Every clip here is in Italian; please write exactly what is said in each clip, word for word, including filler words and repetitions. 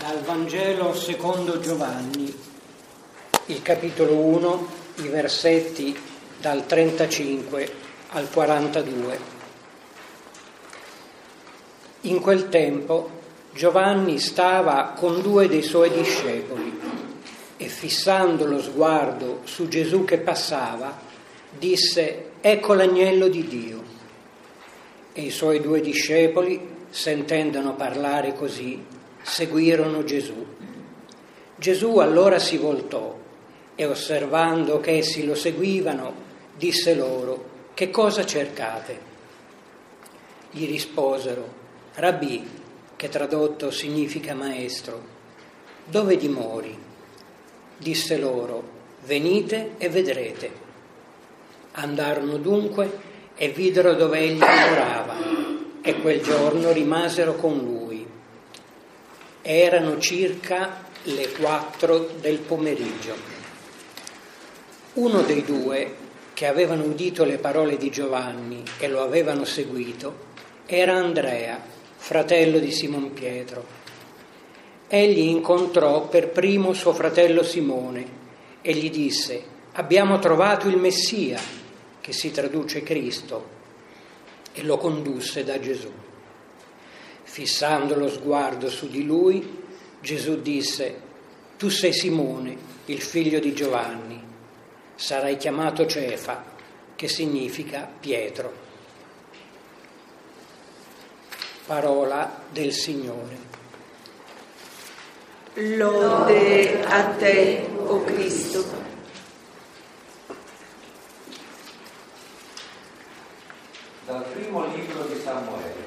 Dal Vangelo secondo Giovanni, il capitolo uno, i versetti dal trentacinque al quarantadue. In quel tempo Giovanni stava con due dei suoi discepoli e, fissando lo sguardo su Gesù che passava, disse: «Ecco l'agnello di Dio». E i suoi due discepoli, sentendolo parlare così, seguirono Gesù. Gesù allora si voltò e, osservando che essi lo seguivano, disse loro: «Che cosa cercate?» Gli risposero: «Rabbì», che tradotto significa maestro, «dove dimori?» Disse loro: «Venite e vedrete». Andarono dunque e videro dove egli dimorava, e quel giorno rimasero con lui. Erano circa le quattro del pomeriggio. Uno dei due, che avevano udito le parole di Giovanni e lo avevano seguito, era Andrea, fratello di Simon Pietro. Egli incontrò per primo suo fratello Simone e gli disse: «Abbiamo trovato il Messia», che si traduce Cristo, e lo condusse da Gesù. Fissando lo sguardo su di lui, Gesù disse: «Tu sei Simone, il figlio di Giovanni. Sarai chiamato Cefa», che significa Pietro. Parola del Signore. Lode a te, o Cristo. Dal primo libro di Samuele.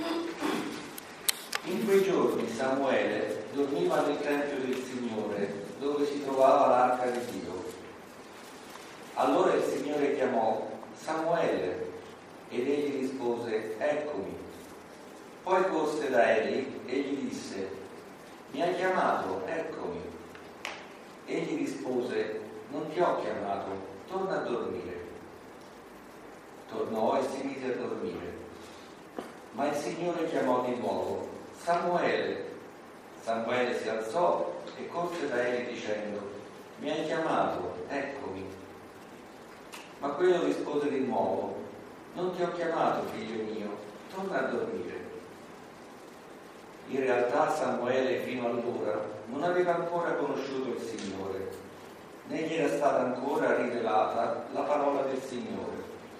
In quei giorni Samuele dormiva nel tempio del Signore, dove si trovava l'arca di Dio. Allora il Signore chiamò: «Samuele», ed egli rispose: «Eccomi». Poi corse da Eli e gli disse: «Mi hai chiamato, eccomi». Egli rispose: «Non ti ho chiamato, torna a dormire». Tornò e si mise a dormire. Ma il Signore chiamò di nuovo: «Samuele». Samuele si alzò e corse da Eli dicendo: «Mi hai chiamato, eccomi». Ma quello rispose di nuovo: «Non ti ho chiamato, figlio mio, torna a dormire». In realtà Samuele fino allora non aveva ancora conosciuto il Signore, né gli era stata ancora rivelata la parola del Signore.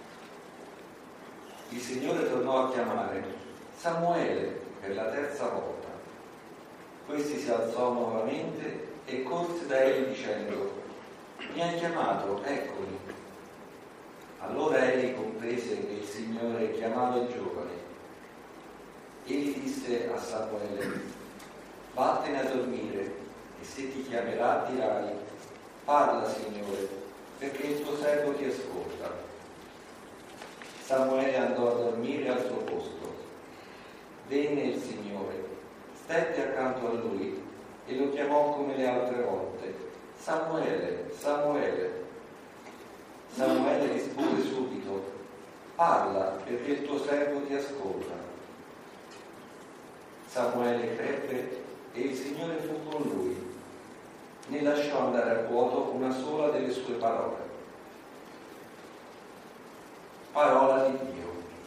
Il Signore tornò a chiamare: «Samuele», per la terza volta. Questi si alzò nuovamente e corse da Eli dicendo: «Mi hai chiamato, eccomi». Allora Eli comprese che il Signore chiamava il giovane. Egli disse a Samuele: «Vattene a dormire, e se ti chiamerà dirai: parla, Signore, perché il tuo servo ti ascolta». Samuele andò a dormire al suo posto. Venne il Signore, stette accanto a lui e lo chiamò come le altre volte: «Samuele, Samuele». Samuele rispose subito: «Parla, perché il tuo servo ti ascolta». Samuele crebbe e il Signore fu con lui, né lasciò andare a vuoto una sola delle sue parole. Parola di Dio.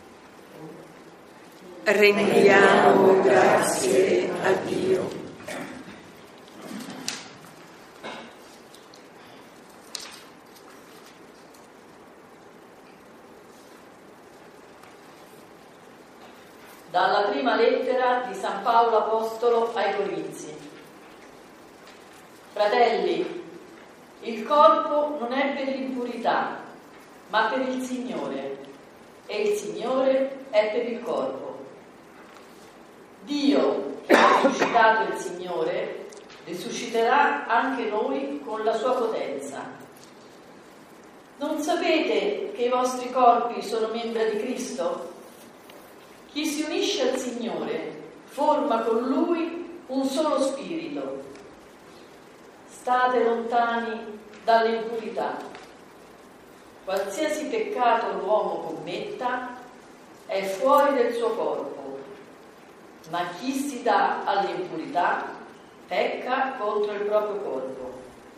Rendiamo grazie a Dio. Dalla prima lettera di San Paolo Apostolo ai Corinzi. Fratelli, il corpo non è per l'impurità, ma per il Signore, e il Signore è per il corpo. Dio, che ha risuscitato il Signore, risusciterà anche noi con la sua potenza. Non sapete che i vostri corpi sono membra di Cristo? Chi si unisce al Signore forma con Lui un solo spirito. State lontani dalle impurità. Qualsiasi peccato l'uomo commetta è fuori del suo corpo, ma chi si dà all'impurità pecca contro il proprio corpo.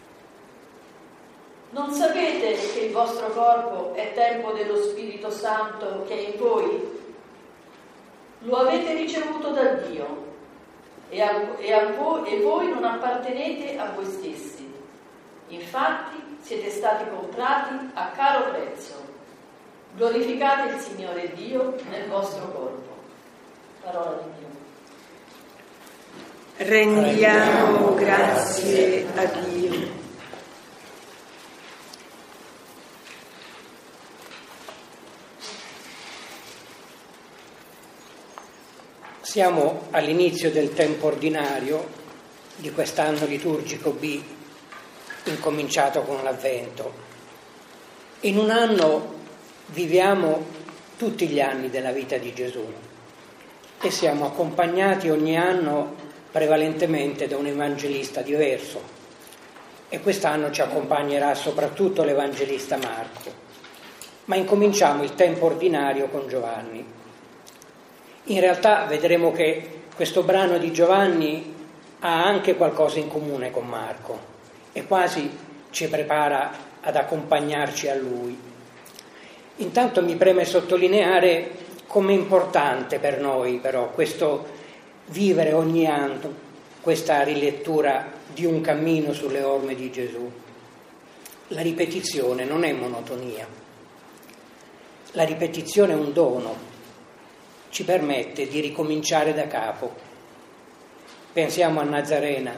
Non sapete che il vostro corpo è tempio dello Spirito Santo che è in voi? Lo avete ricevuto da Dio e, a, e, a voi, e voi non appartenete a voi stessi. Infatti siete stati comprati a caro prezzo. Glorificate il Signore Dio nel vostro corpo. Parola di Dio. Rendiamo grazie a Dio. Siamo all'inizio del tempo ordinario di quest'anno liturgico B, incominciato con l'Avvento. In un anno viviamo tutti gli anni della vita di Gesù e siamo accompagnati ogni anno prevalentemente da un evangelista diverso, e quest'anno ci accompagnerà soprattutto l'evangelista Marco. Ma incominciamo il tempo ordinario con Giovanni. In realtà vedremo che questo brano di Giovanni ha anche qualcosa in comune con Marco e quasi ci prepara ad accompagnarci a lui. Intanto mi preme sottolineare com'è importante per noi però questo vivere ogni anno, questa rilettura di un cammino sulle orme di Gesù. La ripetizione non è monotonia, la ripetizione è un dono. Ci permette di ricominciare da capo. Pensiamo a Nazarena,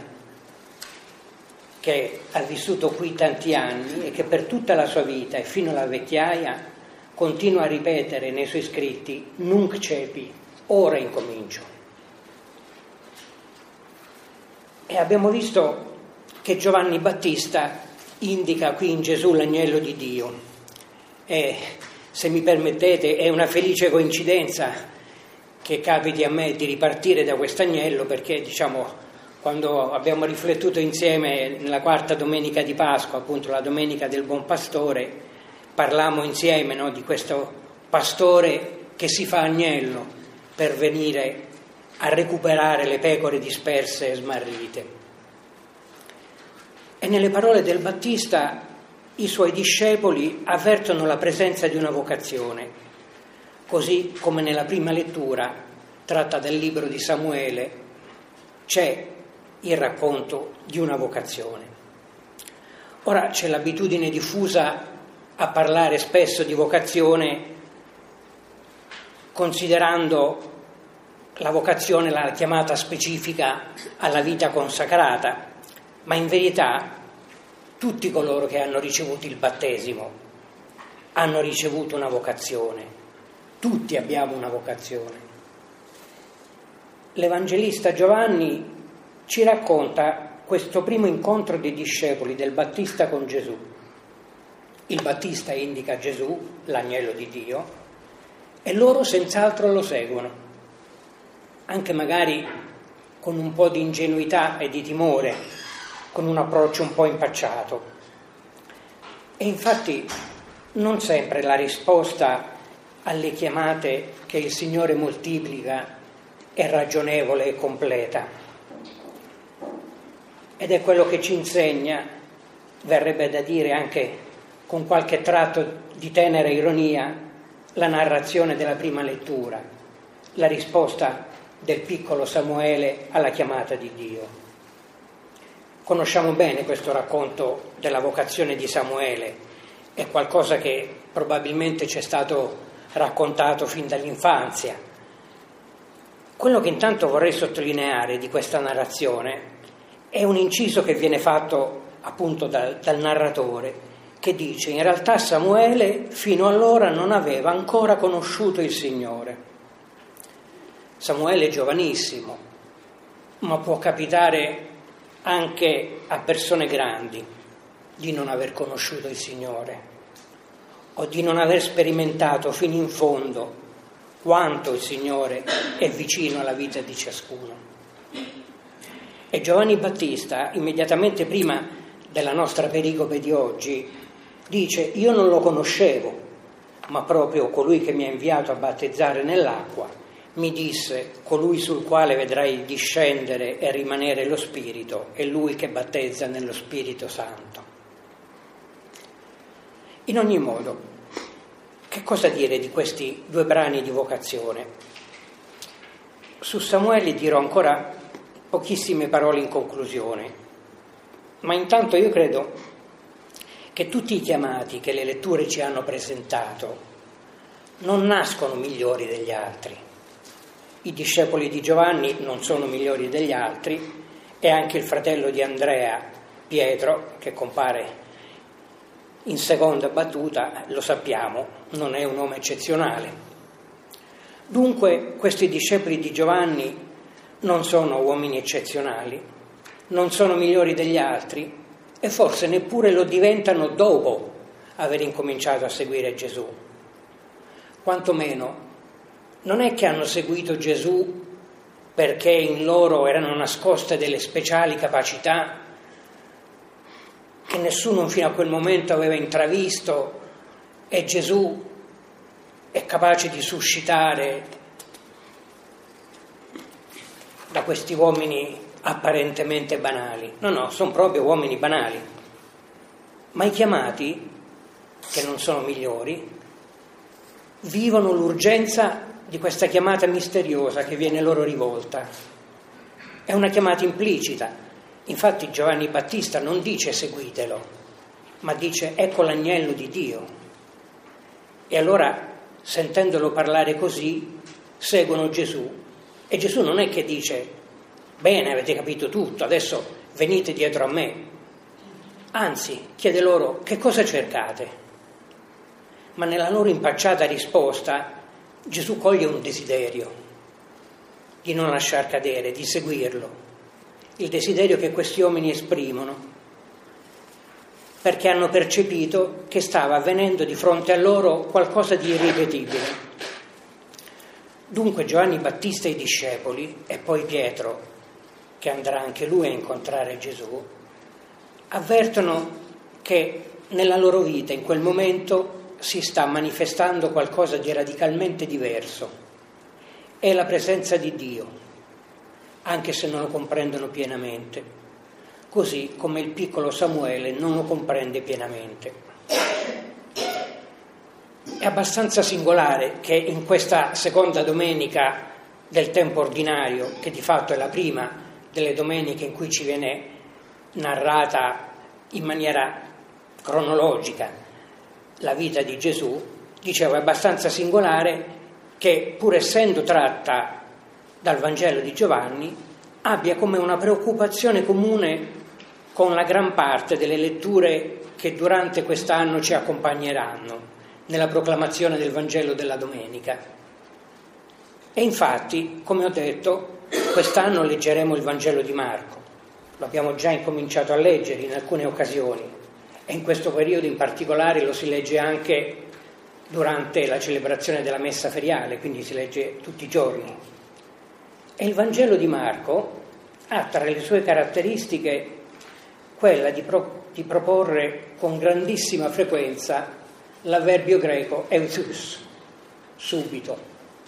che ha vissuto qui tanti anni e che per tutta la sua vita e fino alla vecchiaia continua a ripetere nei suoi scritti nunc cepi, ora incomincio. E abbiamo visto che Giovanni Battista indica qui in Gesù l'agnello di Dio. E se mi permettete è una felice coincidenza che capiti a me di ripartire da quest'agnello, perché diciamo quando abbiamo riflettuto insieme nella quarta domenica di Pasqua, appunto la domenica del Buon Pastore, parlammo insieme, no, di questo pastore che si fa agnello per venire a recuperare le pecore disperse e smarrite. E nelle parole del Battista i suoi discepoli avvertono la presenza di una vocazione. Così come nella prima lettura, tratta dal libro di Samuele, c'è il racconto di una vocazione. Ora c'è l'abitudine diffusa a parlare spesso di vocazione considerando la vocazione la chiamata specifica alla vita consacrata, ma in verità tutti coloro che hanno ricevuto il battesimo hanno ricevuto una vocazione. Tutti abbiamo una vocazione. L'Evangelista Giovanni ci racconta questo primo incontro dei discepoli del Battista con Gesù. Il Battista indica Gesù, l'agnello di Dio, e loro senz'altro lo seguono, anche magari con un po' di ingenuità e di timore, con un approccio un po' impacciato. E infatti non sempre la risposta alle chiamate che il Signore moltiplica è ragionevole e completa. Ed è quello che ci insegna, verrebbe da dire anche con qualche tratto di tenera ironia, la narrazione della prima lettura, la risposta del piccolo Samuele alla chiamata di Dio. Conosciamo bene questo racconto della vocazione di Samuele, è qualcosa che probabilmente ci è stato raccontato fin dall'infanzia. Quello che intanto vorrei sottolineare di questa narrazione è un inciso che viene fatto appunto dal, dal narratore, che dice: in realtà Samuele fino allora non aveva ancora conosciuto il Signore. Samuele è giovanissimo, ma può capitare anche a persone grandi di non aver conosciuto il Signore o di non aver sperimentato fino in fondo quanto il Signore è vicino alla vita di ciascuno. E Giovanni Battista, immediatamente prima della nostra pericope di oggi, dice: io non lo conoscevo, ma proprio colui che mi ha inviato a battezzare nell'acqua mi disse: colui sul quale vedrai discendere e rimanere lo Spirito è lui che battezza nello Spirito Santo. In ogni modo, che cosa dire di questi due brani di vocazione? Su Samuele dirò ancora pochissime parole in conclusione, ma intanto io credo che tutti i chiamati che le letture ci hanno presentato non nascono migliori degli altri. I discepoli di Giovanni non sono migliori degli altri, e anche il fratello di Andrea, Pietro, che compare in seconda battuta, lo sappiamo, non è un uomo eccezionale. Dunque questi discepoli di Giovanni non sono uomini eccezionali, non sono migliori degli altri e forse neppure lo diventano dopo aver incominciato a seguire Gesù. Quantomeno non è che hanno seguito Gesù perché in loro erano nascoste delle speciali capacità che nessuno fino a quel momento aveva intravisto, e Gesù è capace di suscitare da questi uomini apparentemente banali. No, no, sono proprio uomini banali. Ma i chiamati, che non sono migliori, vivono l'urgenza di questa chiamata misteriosa che viene loro rivolta. È una chiamata implicita. Infatti Giovanni Battista non dice seguitelo, ma dice ecco l'agnello di Dio. E allora, sentendolo parlare così, seguono Gesù. E Gesù non è che dice bene, avete capito tutto, adesso venite dietro a me. Anzi, chiede loro che cosa cercate. Ma nella loro impacciata risposta Gesù coglie un desiderio di non lasciar cadere, di seguirlo. Il desiderio che questi uomini esprimono, perché hanno percepito che stava avvenendo di fronte a loro qualcosa di irripetibile. Dunque Giovanni Battista e i discepoli, e poi Pietro, che andrà anche lui a incontrare Gesù, avvertono che nella loro vita in quel momento si sta manifestando qualcosa di radicalmente diverso. È la presenza di Dio, anche se non lo comprendono pienamente, così come il piccolo Samuele non lo comprende pienamente. È abbastanza singolare che in questa seconda domenica del tempo ordinario, che di fatto è la prima delle domeniche in cui ci viene narrata in maniera cronologica la vita di Gesù, dicevo, è abbastanza singolare che, pur essendo tratta dal Vangelo di Giovanni, abbia come una preoccupazione comune con la gran parte delle letture che durante quest'anno ci accompagneranno nella proclamazione del Vangelo della domenica. E infatti, come ho detto, quest'anno leggeremo il Vangelo di Marco. Lo abbiamo già incominciato a leggere in alcune occasioni e in questo periodo in particolare lo si legge anche durante la celebrazione della messa feriale, quindi si legge tutti i giorni. E il Vangelo di Marco ha tra le sue caratteristiche quella di, pro, di proporre con grandissima frequenza l'avverbio greco euthus, subito.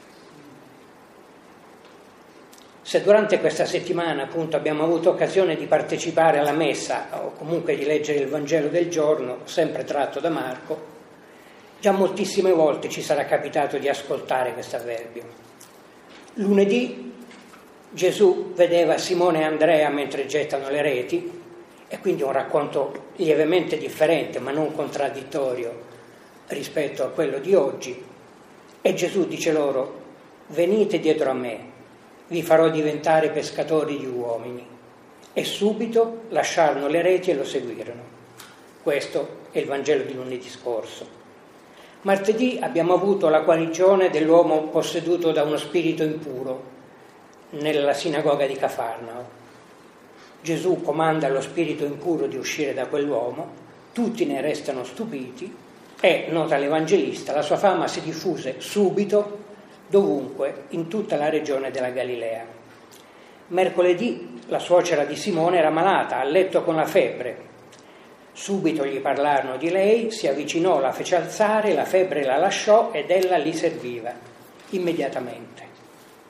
Se durante questa settimana appunto abbiamo avuto occasione di partecipare alla messa o comunque di leggere il Vangelo del giorno, sempre tratto da Marco, già moltissime volte ci sarà capitato di ascoltare questo avverbio. Lunedì Gesù vedeva Simone e Andrea mentre gettano le reti, e quindi un racconto lievemente differente ma non contraddittorio rispetto a quello di oggi, e Gesù dice loro: venite dietro a me, vi farò diventare pescatori di uomini. E subito lasciarono le reti e lo seguirono. Questo è il Vangelo di lunedì scorso. Martedì abbiamo avuto la guarigione dell'uomo posseduto da uno spirito impuro nella sinagoga di Cafarnao. Gesù comanda allo spirito impuro di uscire da quell'uomo, tutti ne restano stupiti e, nota l'Evangelista, la sua fama si diffuse subito dovunque in tutta la regione della Galilea. Mercoledì la suocera di Simone era malata, a letto con la febbre. Subito gli parlarono di lei, si avvicinò, la fece alzare, la febbre la lasciò ed ella li serviva immediatamente.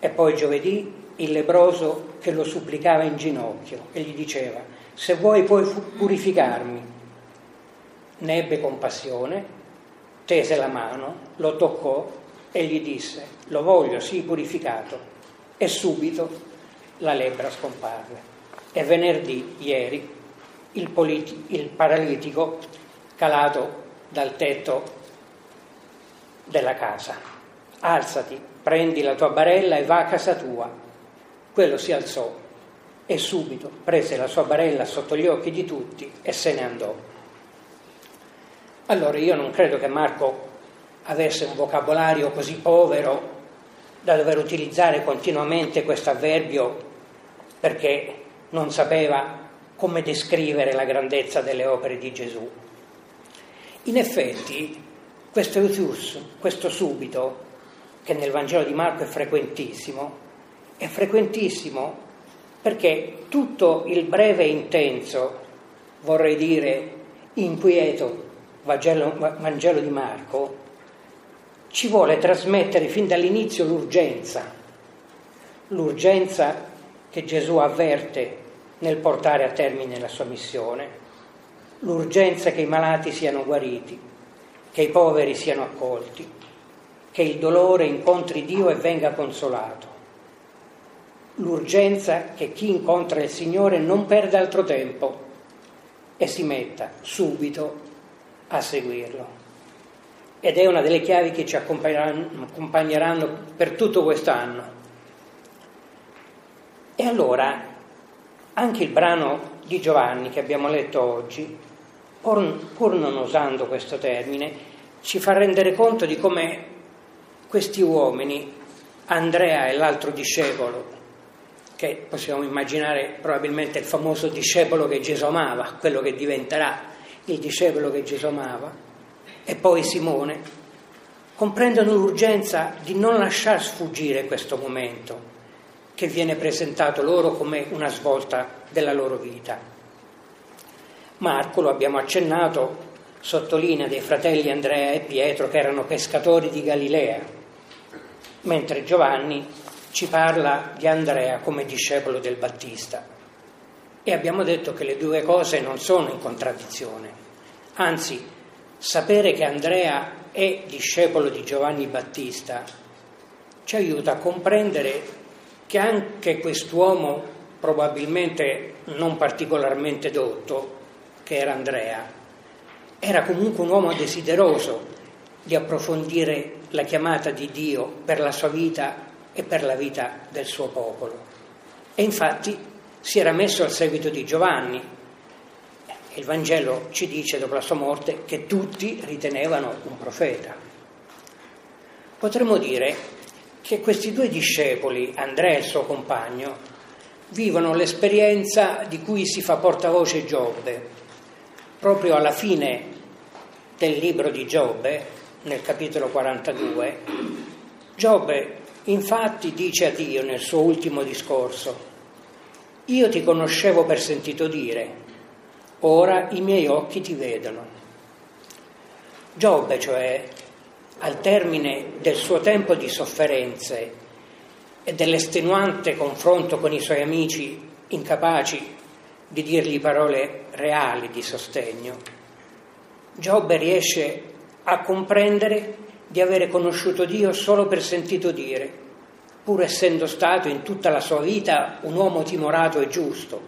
E poi giovedì il leproso che lo supplicava in ginocchio e gli diceva: se vuoi puoi purificarmi. Ne ebbe compassione, tese la mano, lo toccò e gli disse: lo voglio, sii purificato. E subito la lebbra scomparve. E venerdì, ieri, il, politi- il paralitico calato dal tetto della casa: alzati, prendi la tua barella e va a casa tua. Quello si alzò e subito prese la sua barella sotto gli occhi di tutti e se ne andò. Allora io non credo che Marco avesse un vocabolario così povero da dover utilizzare continuamente questo avverbio perché non sapeva come descrivere la grandezza delle opere di Gesù. In effetti questo Eutius, questo subito, che nel Vangelo di Marco è frequentissimo, è frequentissimo perché tutto il breve e intenso, vorrei dire inquieto, Vangelo, Vangelo di Marco ci vuole trasmettere fin dall'inizio l'urgenza, l'urgenza che Gesù avverte nel portare a termine la sua missione, l'urgenza che i malati siano guariti, che i poveri siano accolti, che il dolore incontri Dio e venga consolato, l'urgenza che chi incontra il Signore non perda altro tempo e si metta subito a seguirlo. Ed è una delle chiavi che ci accompagneranno, accompagneranno per tutto quest'anno. E allora anche il brano di Giovanni che abbiamo letto oggi, pur, pur non usando questo termine, ci fa rendere conto di come questi uomini, Andrea e l'altro discepolo, che possiamo immaginare probabilmente il famoso discepolo che Gesù amava, quello che diventerà il discepolo che Gesù amava, e poi Simone, comprendono l'urgenza di non lasciar sfuggire questo momento che viene presentato loro come una svolta della loro vita. Marco, lo abbiamo accennato, sottolinea dei fratelli Andrea e Pietro che erano pescatori di Galilea, mentre Giovanni ci parla di Andrea come discepolo del Battista. E abbiamo detto che le due cose non sono in contraddizione, anzi, sapere che Andrea è discepolo di Giovanni Battista ci aiuta a comprendere che anche quest'uomo probabilmente non particolarmente dotto, che era Andrea, era comunque un uomo desideroso di approfondire la chiamata di Dio per la sua vita e per la vita del suo popolo. E infatti si era messo al seguito di Giovanni. Il Vangelo ci dice, dopo la sua morte, che tutti ritenevano un profeta. Potremmo dire che questi due discepoli, Andrea e il suo compagno, vivono l'esperienza di cui si fa portavoce Giobbe. Proprio alla fine del libro di Giobbe, nel capitolo quarantadue, Giobbe infatti dice a Dio nel suo ultimo discorso: io ti conoscevo per sentito dire, ora i miei occhi ti vedono. Giobbe, cioè, al termine del suo tempo di sofferenze e dell'estenuante confronto con i suoi amici incapaci di dirgli parole reali di sostegno, Giobbe riesce a comprendere di avere conosciuto Dio solo per sentito dire, pur essendo stato in tutta la sua vita un uomo timorato e giusto.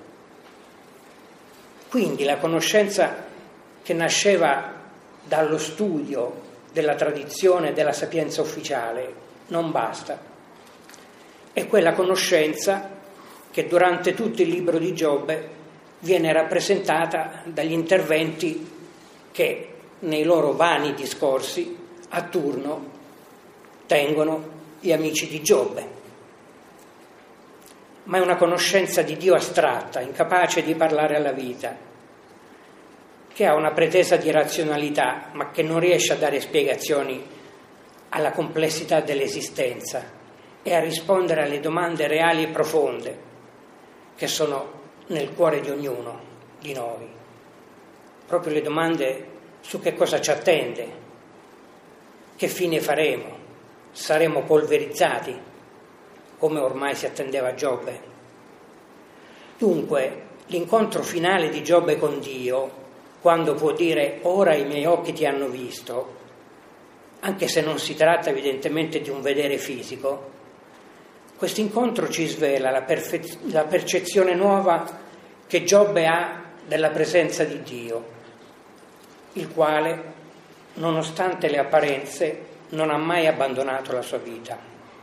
Quindi la conoscenza che nasceva dallo studio della tradizione e della sapienza ufficiale non basta. È quella conoscenza che durante tutto il libro di Giobbe viene rappresentata dagli interventi che nei loro vani discorsi a turno tengono gli amici di Giobbe. Ma è una conoscenza di Dio astratta, incapace di parlare alla vita, che ha una pretesa di razionalità, ma che non riesce a dare spiegazioni alla complessità dell'esistenza e a rispondere alle domande reali e profonde che sono nel cuore di ognuno di noi. Proprio le domande su che cosa ci attende, che fine faremo, saremo polverizzati, come ormai si attendeva a Giobbe. Dunque, l'incontro finale di Giobbe con Dio, quando può dire ora i miei occhi ti hanno visto, anche se non si tratta evidentemente di un vedere fisico, questo incontro ci svela la, perfe- la percezione nuova che Giobbe ha della presenza di Dio, il quale, nonostante le apparenze, non ha mai abbandonato la sua vita.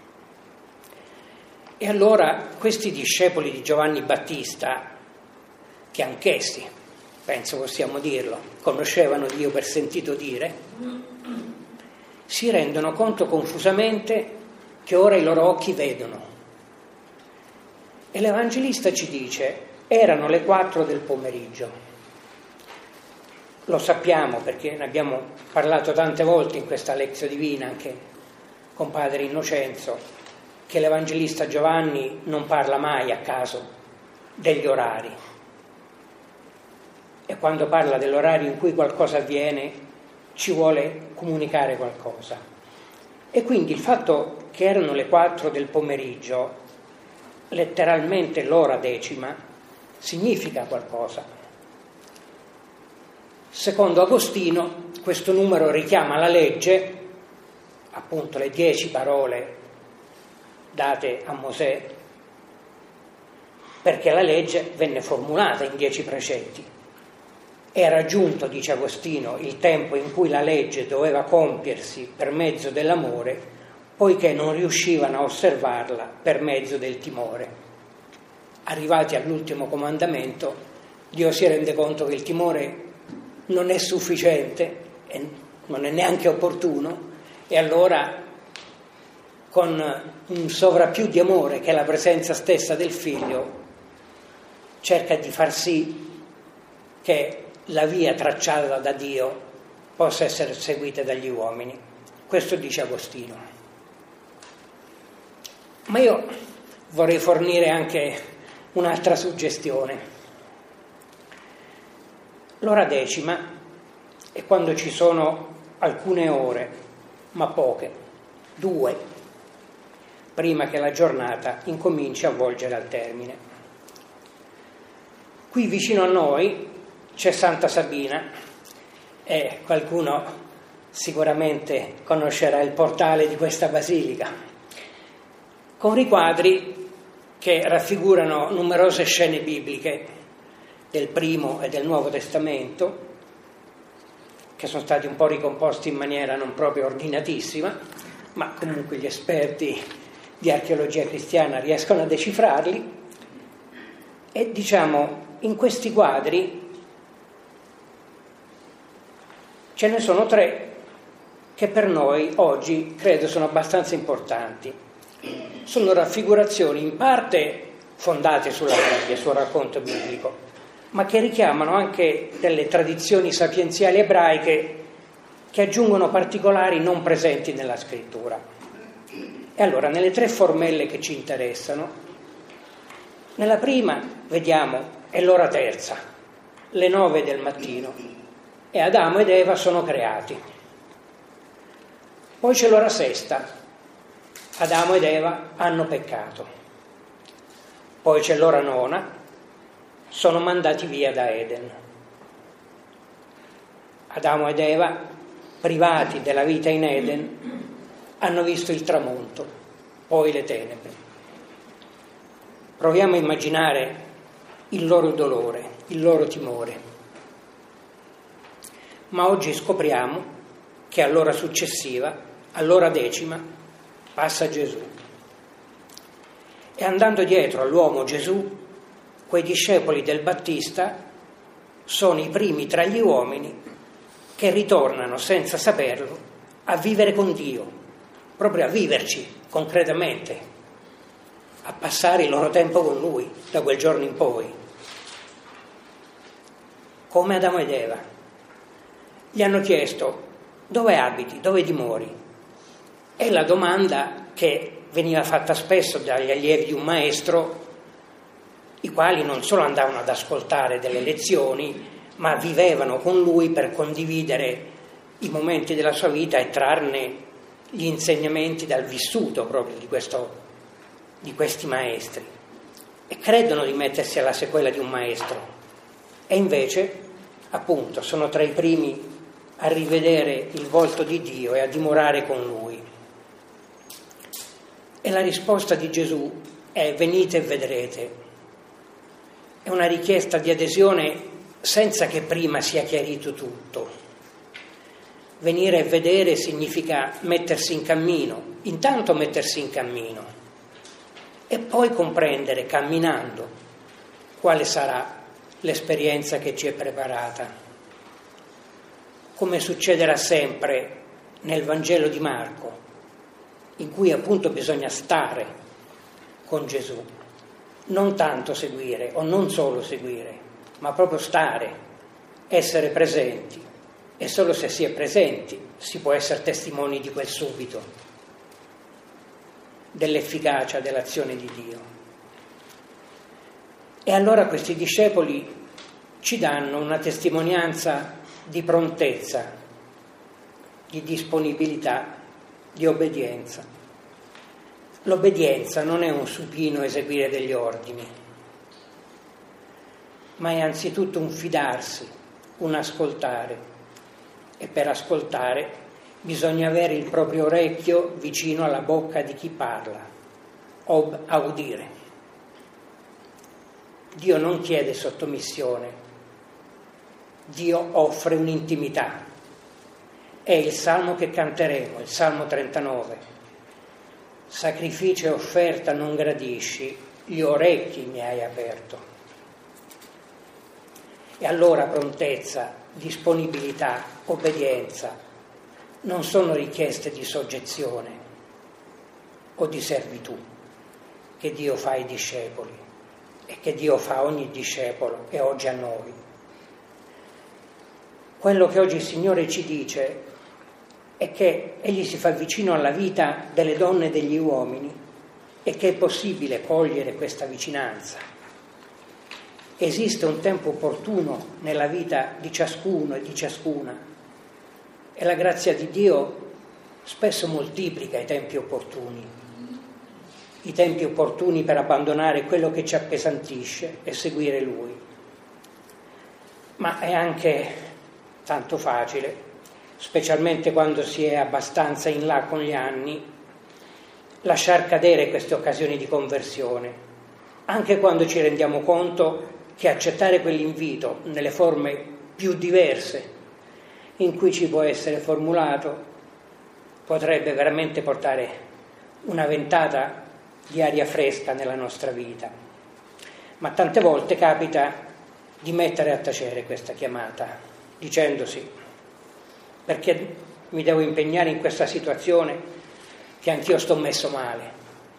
E allora questi discepoli di Giovanni Battista, che anch'essi, penso possiamo dirlo, conoscevano Dio per sentito dire, si rendono conto confusamente che ora i loro occhi vedono. E l'Evangelista ci dice: erano le quattro del pomeriggio. Lo sappiamo perché ne abbiamo parlato tante volte in questa lezione divina, anche con Padre Innocenzo, che l'Evangelista Giovanni non parla mai a caso degli orari. E quando parla dell'orario in cui qualcosa avviene, ci vuole comunicare qualcosa. E quindi il fatto che erano le quattro del pomeriggio, letteralmente l'ora decima, significa qualcosa. Secondo Agostino, questo numero richiama la legge, appunto le dieci parole date a Mosè, perché la legge venne formulata in dieci precetti. Era giunto, dice Agostino, il tempo in cui la legge doveva compiersi per mezzo dell'amore, poiché non riuscivano a osservarla per mezzo del timore. Arrivati all'ultimo comandamento, Dio si rende conto che il timore non è sufficiente e non è neanche opportuno, e allora, con un sovrappiù di amore che è la presenza stessa del figlio, cerca di far sì che la via tracciata da Dio possa essere seguita dagli uomini. Questo dice Agostino. Ma io vorrei fornire anche un'altra suggestione. L'ora decima è quando ci sono alcune ore, ma poche, due, prima che la giornata incominci a volgere al termine. Qui vicino a noi c'è Santa Sabina e qualcuno sicuramente conoscerà il portale di questa basilica, con riquadri che raffigurano numerose scene bibliche del Primo e del Nuovo Testamento, che sono stati un po' ricomposti in maniera non proprio ordinatissima, ma comunque gli esperti di archeologia cristiana riescono a decifrarli. E diciamo, in questi quadri ce ne sono tre che per noi oggi credo sono abbastanza importanti. Sono raffigurazioni in parte fondate sulla Bibbia, sul racconto biblico, ma che richiamano anche delle tradizioni sapienziali ebraiche che aggiungono particolari non presenti nella scrittura. E allora, nelle tre formelle che ci interessano, nella prima vediamo è l'ora terza, le nove del mattino, e Adamo ed Eva sono creati. Poi c'è l'ora sesta, Adamo ed Eva hanno peccato. Poi c'è l'ora nona, sono mandati via da Eden. Adamo ed Eva, privati della vita in Eden, hanno visto il tramonto, poi le tenebre. Proviamo a immaginare il loro dolore, il loro timore. Ma oggi scopriamo che all'ora successiva, all'ora decima, passa Gesù. E andando dietro all'uomo Gesù, quei discepoli del Battista sono i primi tra gli uomini che ritornano senza saperlo a vivere con Dio, proprio a viverci concretamente, a passare il loro tempo con Lui da quel giorno in poi. Come Adamo ed Eva. Gli hanno chiesto: dove abiti, dove dimori? È la domanda che veniva fatta spesso dagli allievi di un maestro, i quali non solo andavano ad ascoltare delle lezioni, ma vivevano con lui per condividere i momenti della sua vita e trarne gli insegnamenti dal vissuto proprio di questo di questi maestri e credono di mettersi alla sequela di un maestro e invece, appunto, sono tra i primi a rivedere il volto di Dio e a dimorare con Lui. E la risposta di Gesù è: venite e vedrete. È una richiesta di adesione senza che prima sia chiarito tutto. Venire e vedere significa mettersi in cammino, intanto mettersi in cammino e poi comprendere, camminando, quale sarà l'esperienza che ci è preparata. Come succederà sempre nel Vangelo di Marco, in cui appunto bisogna stare con Gesù, non tanto seguire o non solo seguire, ma proprio stare, essere presenti, e solo se si è presenti si può essere testimoni di quel subito, dell'efficacia dell'azione di Dio. E allora questi discepoli ci danno una testimonianza di prontezza, di disponibilità, di obbedienza. L'obbedienza non è un supino eseguire degli ordini, ma è anzitutto un fidarsi, un ascoltare. E per ascoltare bisogna avere il proprio orecchio vicino alla bocca di chi parla, ob audire. Dio non chiede sottomissione, Dio offre un'intimità. È il salmo che canteremo, il Salmo trentanove. Sacrificio e offerta non gradisci, gli orecchi mi hai aperto. E allora prontezza, disponibilità, obbedienza non sono richieste di soggezione o di servitù che Dio fa ai discepoli e che Dio fa a ogni discepolo e oggi a noi. Quello che oggi il Signore ci dice è che Egli si fa vicino alla vita delle donne e degli uomini e che è possibile cogliere questa vicinanza. Esiste un tempo opportuno nella vita di ciascuno e di ciascuna e la grazia di Dio spesso moltiplica i tempi opportuni, i tempi opportuni per abbandonare quello che ci appesantisce e seguire Lui. Ma è anche tanto facile, specialmente quando si è abbastanza in là con gli anni, lasciar cadere queste occasioni di conversione, anche quando ci rendiamo conto che accettare quell'invito nelle forme più diverse in cui ci può essere formulato potrebbe veramente portare una ventata di aria fresca nella nostra vita. Ma tante volte capita di mettere a tacere questa chiamata, dicendosi: perché mi devo impegnare in questa situazione che anch'io sto messo male?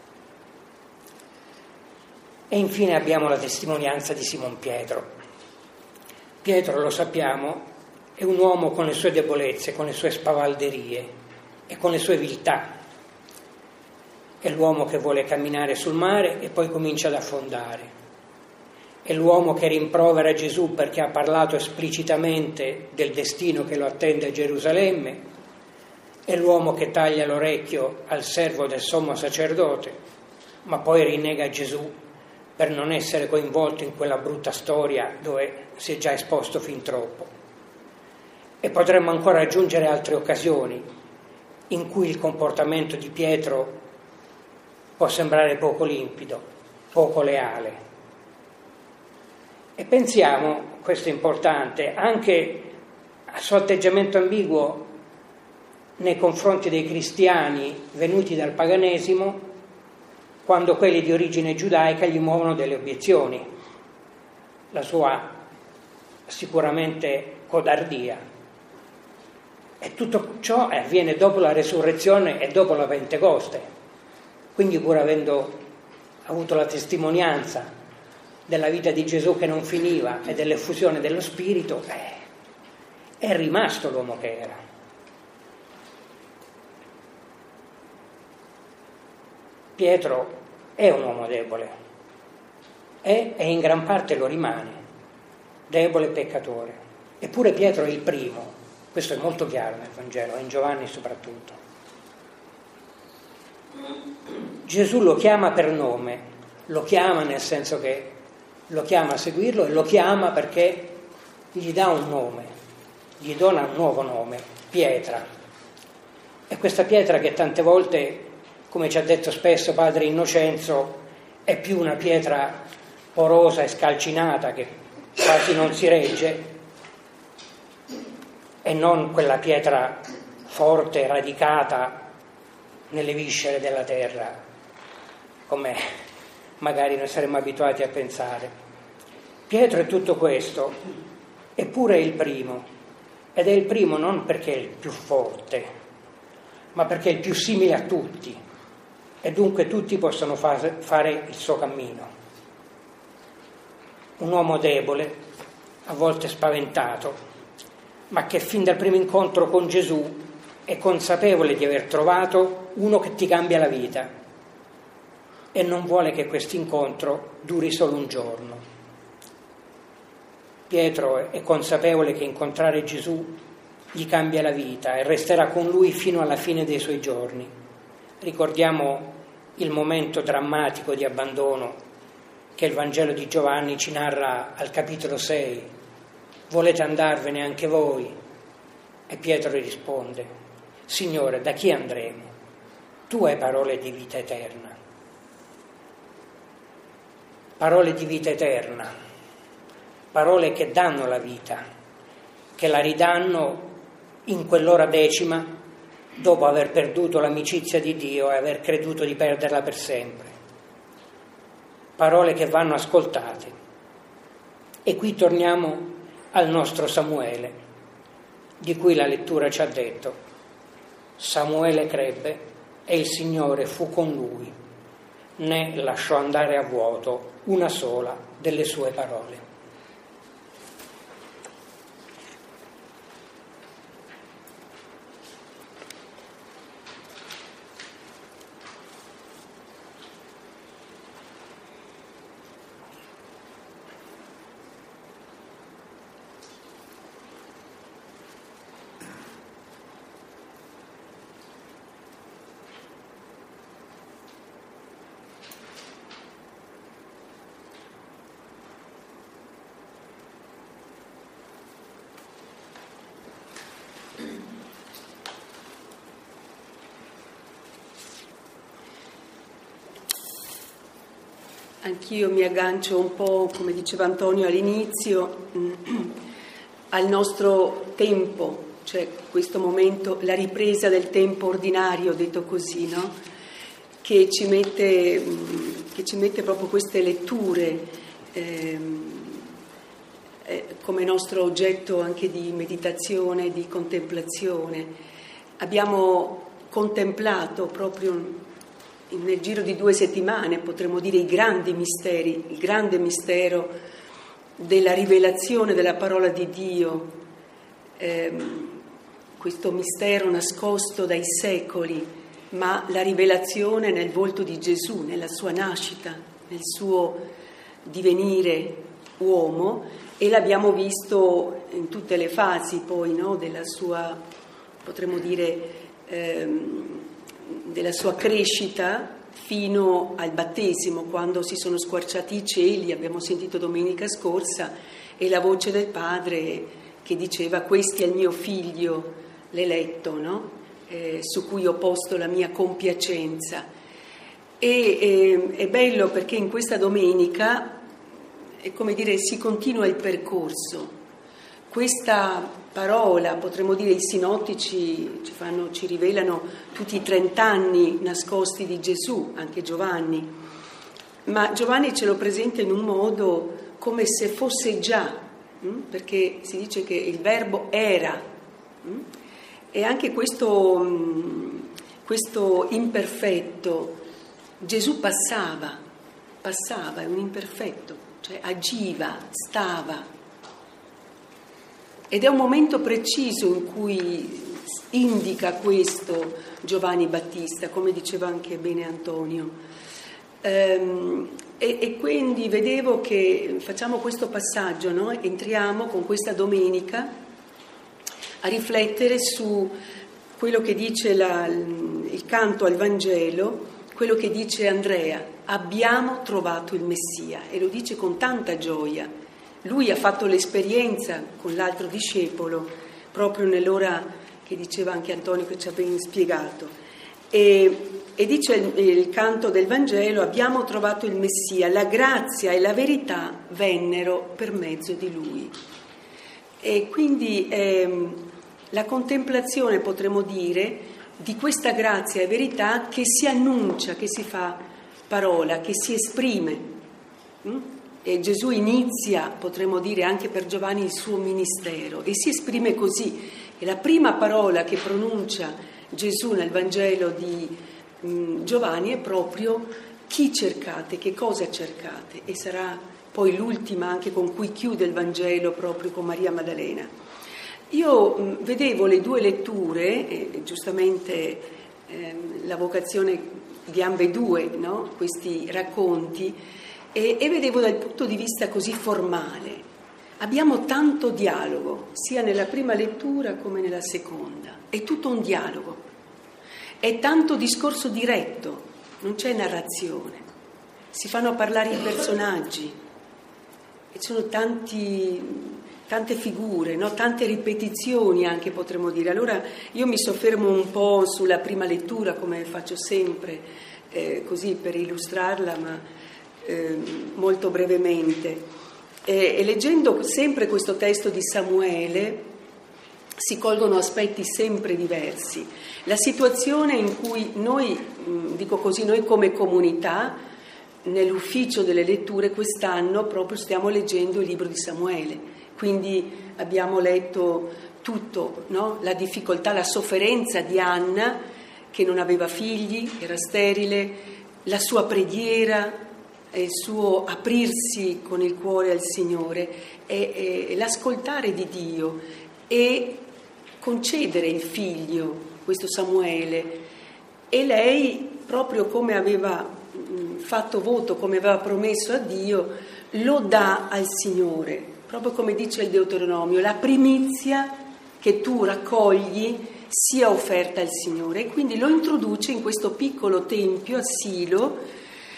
E infine abbiamo la testimonianza di Simon Pietro. Pietro, lo sappiamo, è un uomo con le sue debolezze, con le sue spavalderie e con le sue viltà. È l'uomo che vuole camminare sul mare e poi comincia ad affondare. È l'uomo che rimprovera Gesù perché ha parlato esplicitamente del destino che lo attende a Gerusalemme. È l'uomo che taglia l'orecchio al servo del sommo sacerdote, ma poi rinnega Gesù per non essere coinvolto in quella brutta storia dove si è già esposto fin troppo. E potremmo ancora aggiungere altre occasioni in cui il comportamento di Pietro può sembrare poco limpido, poco leale. E pensiamo, questo è importante, anche al suo atteggiamento ambiguo nei confronti dei cristiani venuti dal paganesimo, quando quelli di origine giudaica gli muovono delle obiezioni, la sua sicuramente codardia. E tutto ciò avviene dopo la resurrezione e dopo la Pentecoste, quindi pur avendo avuto la testimonianza della vita di Gesù che non finiva e dell'effusione dello Spirito, eh, è rimasto l'uomo che era. Pietro è un uomo debole, è e in gran parte lo rimane, debole e peccatore. Eppure Pietro è il primo, questo è molto chiaro nel Vangelo, e in Giovanni soprattutto. Gesù lo chiama per nome, lo chiama nel senso che lo chiama a seguirlo e lo chiama perché gli dà un nome, gli dona un nuovo nome, pietra. E questa pietra che tante volte, come ci ha detto spesso padre Innocenzo, è più una pietra porosa e scalcinata che quasi non si regge, e non quella pietra forte, radicata nelle viscere della terra, come magari noi saremmo abituati a pensare. Pietro è tutto questo, eppure è il primo, ed è il primo non perché è il più forte, ma perché è il più simile a tutti, e dunque tutti possono fa- fare il suo cammino. Un uomo debole, a volte spaventato, ma che fin dal primo incontro con Gesù è consapevole di aver trovato uno che ti cambia la vita e non vuole che questo incontro duri solo un giorno. Pietro è consapevole che incontrare Gesù gli cambia la vita e resterà con lui fino alla fine dei suoi giorni. Ricordiamo il momento drammatico di abbandono che il Vangelo di Giovanni ci narra al capitolo sei. Volete andarvene anche voi? E Pietro risponde: Signore, da chi andremo? Tu hai parole di vita eterna. Parole di vita eterna, parole che danno la vita, che la ridanno in quell'ora decima dopo aver perduto l'amicizia di Dio e aver creduto di perderla per sempre. Parole che vanno ascoltate. E qui torniamo al nostro Samuele, di cui la lettura ci ha detto: Samuele crebbe e il Signore fu con lui, né lasciò andare a vuoto una sola delle sue parole. Anch'io mi aggancio un po', come diceva Antonio all'inizio, al nostro tempo, cioè questo momento, la ripresa del tempo ordinario, detto così, no? Che ci mette, che ci mette proprio queste letture ehm, eh, come nostro oggetto anche di meditazione, di contemplazione. Abbiamo contemplato proprio nel giro di due settimane, potremmo dire, i grandi misteri, il grande mistero della rivelazione della parola di Dio, ehm, questo mistero nascosto dai secoli, ma la rivelazione nel volto di Gesù, nella sua nascita, nel suo divenire uomo, e l'abbiamo visto in tutte le fasi poi, no, della sua, potremmo dire, ehm, della sua crescita fino al battesimo, quando si sono squarciati i cieli, abbiamo sentito domenica scorsa, e la voce del Padre che diceva: questo è il mio figlio, l'eletto, no? eh, su cui ho posto la mia compiacenza. E eh, è bello perché in questa domenica, è come dire, si continua il percorso. Questa parola, potremmo dire, i sinottici ci, fanno, ci rivelano tutti i trent'anni nascosti di Gesù, anche Giovanni, ma Giovanni ce lo presenta in un modo come se fosse già, perché si dice che il verbo era, e anche questo, questo imperfetto, Gesù passava, passava, è un imperfetto, cioè agiva, stava. Ed è un momento preciso in cui indica questo Giovanni Battista, come diceva anche bene Antonio. Ehm, e, e quindi vedevo che facciamo questo passaggio, no? Entriamo con questa domenica a riflettere su quello che dice la, il canto al Vangelo, quello che dice Andrea: abbiamo trovato il Messia, e lo dice con tanta gioia. Lui ha fatto l'esperienza con l'altro discepolo proprio nell'ora che diceva anche Antonio, che ci ha ben spiegato, e, e dice il, il canto del Vangelo: abbiamo trovato il Messia, la grazia e la verità vennero per mezzo di lui. E quindi ehm, la contemplazione, potremmo dire, di questa grazia e verità che si annuncia, che si fa parola, che si esprime. E Gesù inizia, potremmo dire anche per Giovanni, il suo ministero, e si esprime così. E la prima parola che pronuncia Gesù nel Vangelo di mh, Giovanni è proprio: chi cercate, che cosa cercate? E sarà poi l'ultima anche con cui chiude il Vangelo, proprio con Maria Maddalena. Io mh, vedevo le due letture, e giustamente ehm, la vocazione di ambedue, no? Questi racconti, e, e vedevo dal punto di vista così formale. Abbiamo tanto dialogo, sia nella prima lettura come nella seconda. È tutto un dialogo. È tanto discorso diretto, non c'è narrazione. Si fanno parlare i personaggi. E ci sono tanti, tante figure, no? Tante ripetizioni anche, potremmo dire. Allora io mi soffermo un po' sulla prima lettura, come faccio sempre, eh, così per illustrarla, ma eh, molto brevemente. E, e leggendo sempre questo testo di Samuele si colgono aspetti sempre diversi. La situazione in cui noi, dico così, noi come comunità, nell'ufficio delle letture quest'anno proprio stiamo leggendo il libro di Samuele, quindi abbiamo letto tutto, no? La difficoltà, la sofferenza di Anna, che non aveva figli, era sterile, la sua preghiera, il suo aprirsi con il cuore al Signore, e, e l'ascoltare di Dio e concedere il figlio, questo Samuele, e lei, proprio come aveva fatto voto, come aveva promesso a Dio, lo dà al Signore, proprio come dice il Deuteronomio: la primizia che tu raccogli sia offerta al Signore. E quindi lo introduce in questo piccolo tempio a Silo,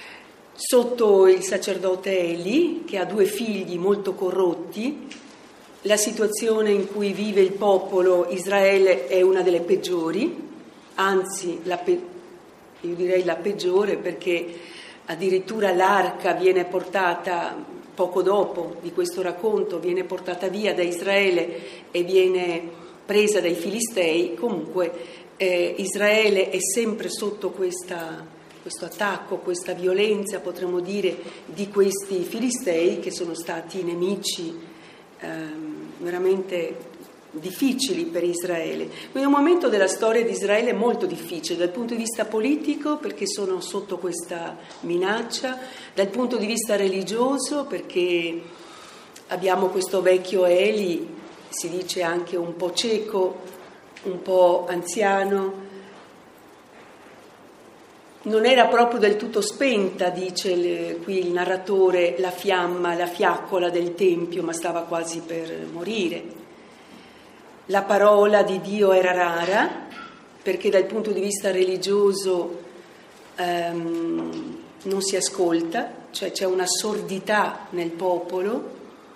sotto il sacerdote Eli, che ha due figli molto corrotti. La situazione in cui vive il popolo Israele è una delle peggiori, anzi la pe- io direi la peggiore, perché addirittura l'arca viene portata poco dopo di questo racconto, viene portata via da Israele e viene presa dai Filistei. Comunque eh, Israele è sempre sotto questa questo attacco, questa violenza, potremmo dire, di questi Filistei, che sono stati nemici ehm, veramente difficili per Israele. Quindi è un momento della storia di Israele molto difficile dal punto di vista politico, perché sono sotto questa minaccia, dal punto di vista religioso, perché abbiamo questo vecchio Eli, si dice anche un po' cieco, un po' anziano. Non era proprio del tutto spenta, dice le, qui il narratore, la fiamma, la fiaccola del Tempio, ma stava quasi per morire. La parola di Dio era rara, perché dal punto di vista religioso ehm, non si ascolta, cioè c'è una sordità nel popolo,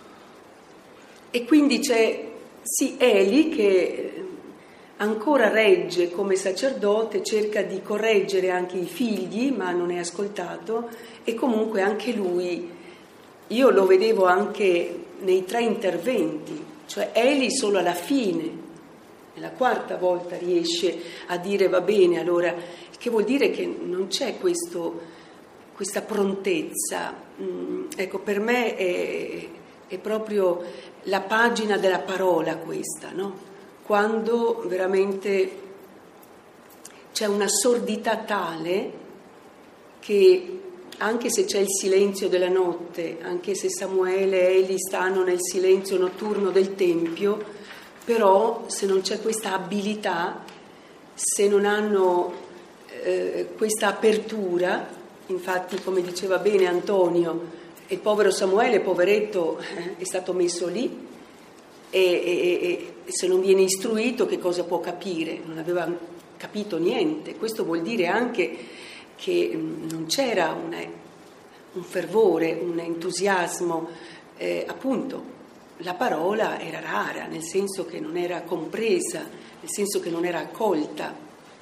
e quindi c'è sì Eli che ancora regge come sacerdote, cerca di correggere anche i figli, ma non è ascoltato, e comunque anche lui, io lo vedevo anche nei tre interventi, cioè Eli solo alla fine, nella quarta volta riesce a dire va bene, allora, che vuol dire che non c'è questo, questa prontezza. Mm, ecco, per me è, è proprio la pagina della parola questa, no? Quando veramente c'è una sordità tale che, anche se c'è il silenzio della notte, anche se Samuele e Eli stanno nel silenzio notturno del Tempio, però se non c'è questa abilità, se non hanno eh, questa apertura, infatti come diceva bene Antonio, il povero Samuele, poveretto, eh, è stato messo lì, E, e, e se non viene istruito che cosa può capire? Non aveva capito niente. Questo vuol dire anche che non c'era una, un fervore, un entusiasmo, eh, appunto la parola era rara, nel senso che non era compresa, nel senso che non era accolta.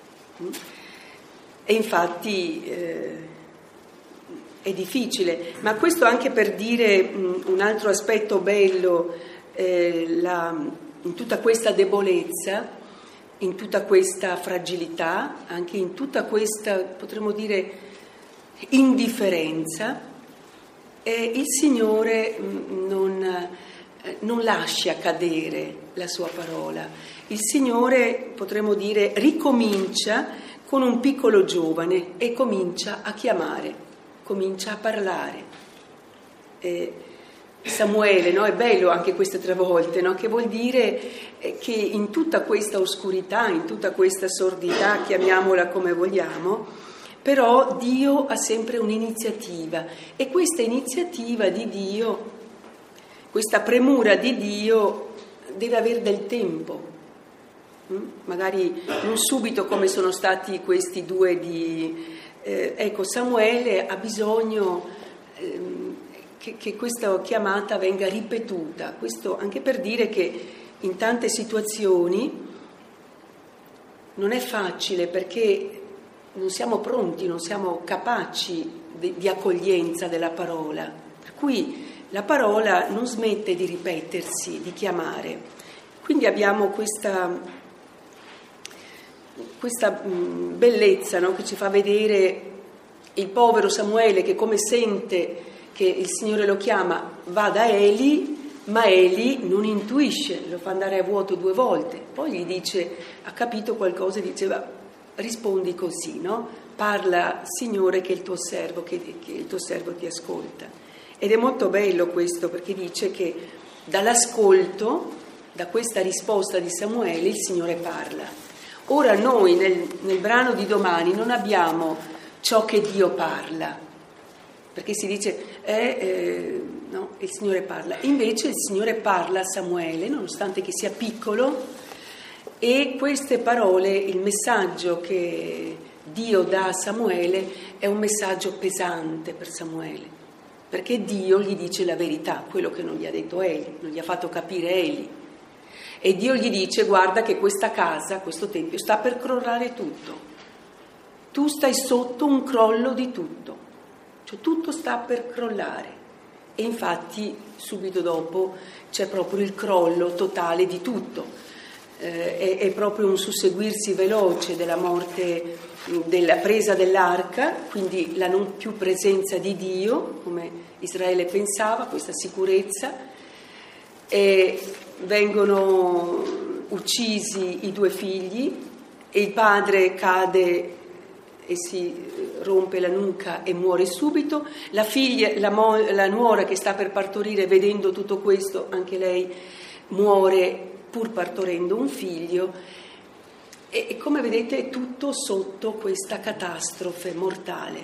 E infatti eh, è difficile, ma questo anche per dire mh, un altro aspetto bello, eh, la, in tutta questa debolezza, in tutta questa fragilità, anche in tutta questa, potremmo dire, indifferenza, eh, il Signore mh, non, eh, non lascia cadere la sua parola. Il Signore, potremmo dire, ricomincia con un piccolo giovane e comincia a chiamare, comincia a parlare. Eh, Samuele, no? È bello anche queste tre volte, no? Che vuol dire che in tutta questa oscurità, in tutta questa sordità, chiamiamola come vogliamo, però Dio ha sempre un'iniziativa, e questa iniziativa di Dio, questa premura di Dio deve avere del tempo. Magari non subito come sono stati questi due di... Eh, ecco, Samuele ha bisogno eh, che, che questa chiamata venga ripetuta, questo anche per dire che in tante situazioni non è facile, perché non siamo pronti, non siamo capaci di, di accoglienza della parola, per cui la parola non smette di ripetersi, di chiamare. Quindi abbiamo questa... questa bellezza, no? Che ci fa vedere il povero Samuele che, come sente che il Signore lo chiama, va da Eli, ma Eli non intuisce, lo fa andare a vuoto due volte, poi gli dice, ha capito qualcosa, e dice, va, rispondi così, no? Parla, Signore, che il tuo servo, che, che il tuo servo ti ascolta. Ed è molto bello questo, perché dice che dall'ascolto, da questa risposta di Samuele, il Signore parla. Ora noi nel, nel brano di domani non abbiamo ciò che Dio parla, perché si dice eh, eh, no, il Signore parla. Invece il Signore parla a Samuele, nonostante che sia piccolo, e queste parole, il messaggio che Dio dà a Samuele è un messaggio pesante per Samuele, perché Dio gli dice la verità, quello che non gli ha detto Eli, non gli ha fatto capire Eli. E Dio gli dice, guarda che questa casa, questo tempio, sta per crollare tutto. Tu stai sotto un crollo di tutto. Cioè tutto sta per crollare. E infatti subito dopo c'è proprio il crollo totale di tutto. Eh, è, è proprio un susseguirsi veloce della morte, della presa dell'arca, quindi la non più presenza di Dio, come Israele pensava, questa sicurezza. E vengono uccisi i due figli e il padre cade e si rompe la nuca e muore subito. La figlia, la, mo, la nuora che sta per partorire, vedendo tutto questo, anche lei muore pur partorendo un figlio. E, e come vedete è tutto sotto questa catastrofe mortale.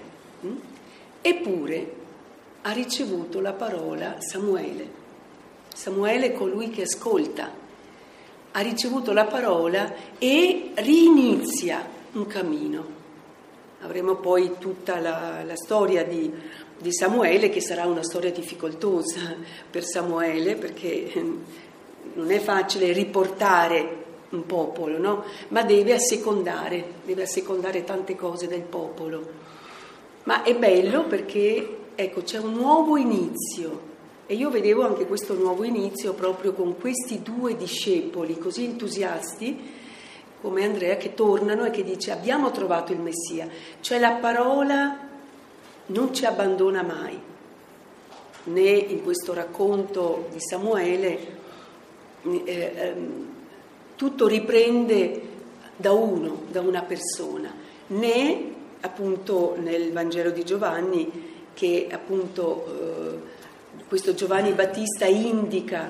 Eppure ha ricevuto la parola Samuele. Samuele è colui che ascolta, ha ricevuto la parola e rinizia un cammino. Avremo poi tutta la, la storia di, di Samuele, che sarà una storia difficoltosa per Samuele, perché non è facile riportare un popolo, no? Ma deve assecondare, deve assecondare tante cose del popolo. Ma è bello perché, ecco, c'è un nuovo inizio. E io vedevo anche questo nuovo inizio proprio con questi due discepoli così entusiasti come Andrea, che tornano e che dice abbiamo trovato il Messia, cioè la parola non ci abbandona mai, né in questo racconto di Samuele eh, eh, tutto riprende da uno, da una persona, né appunto nel Vangelo di Giovanni che appunto eh, questo Giovanni Battista indica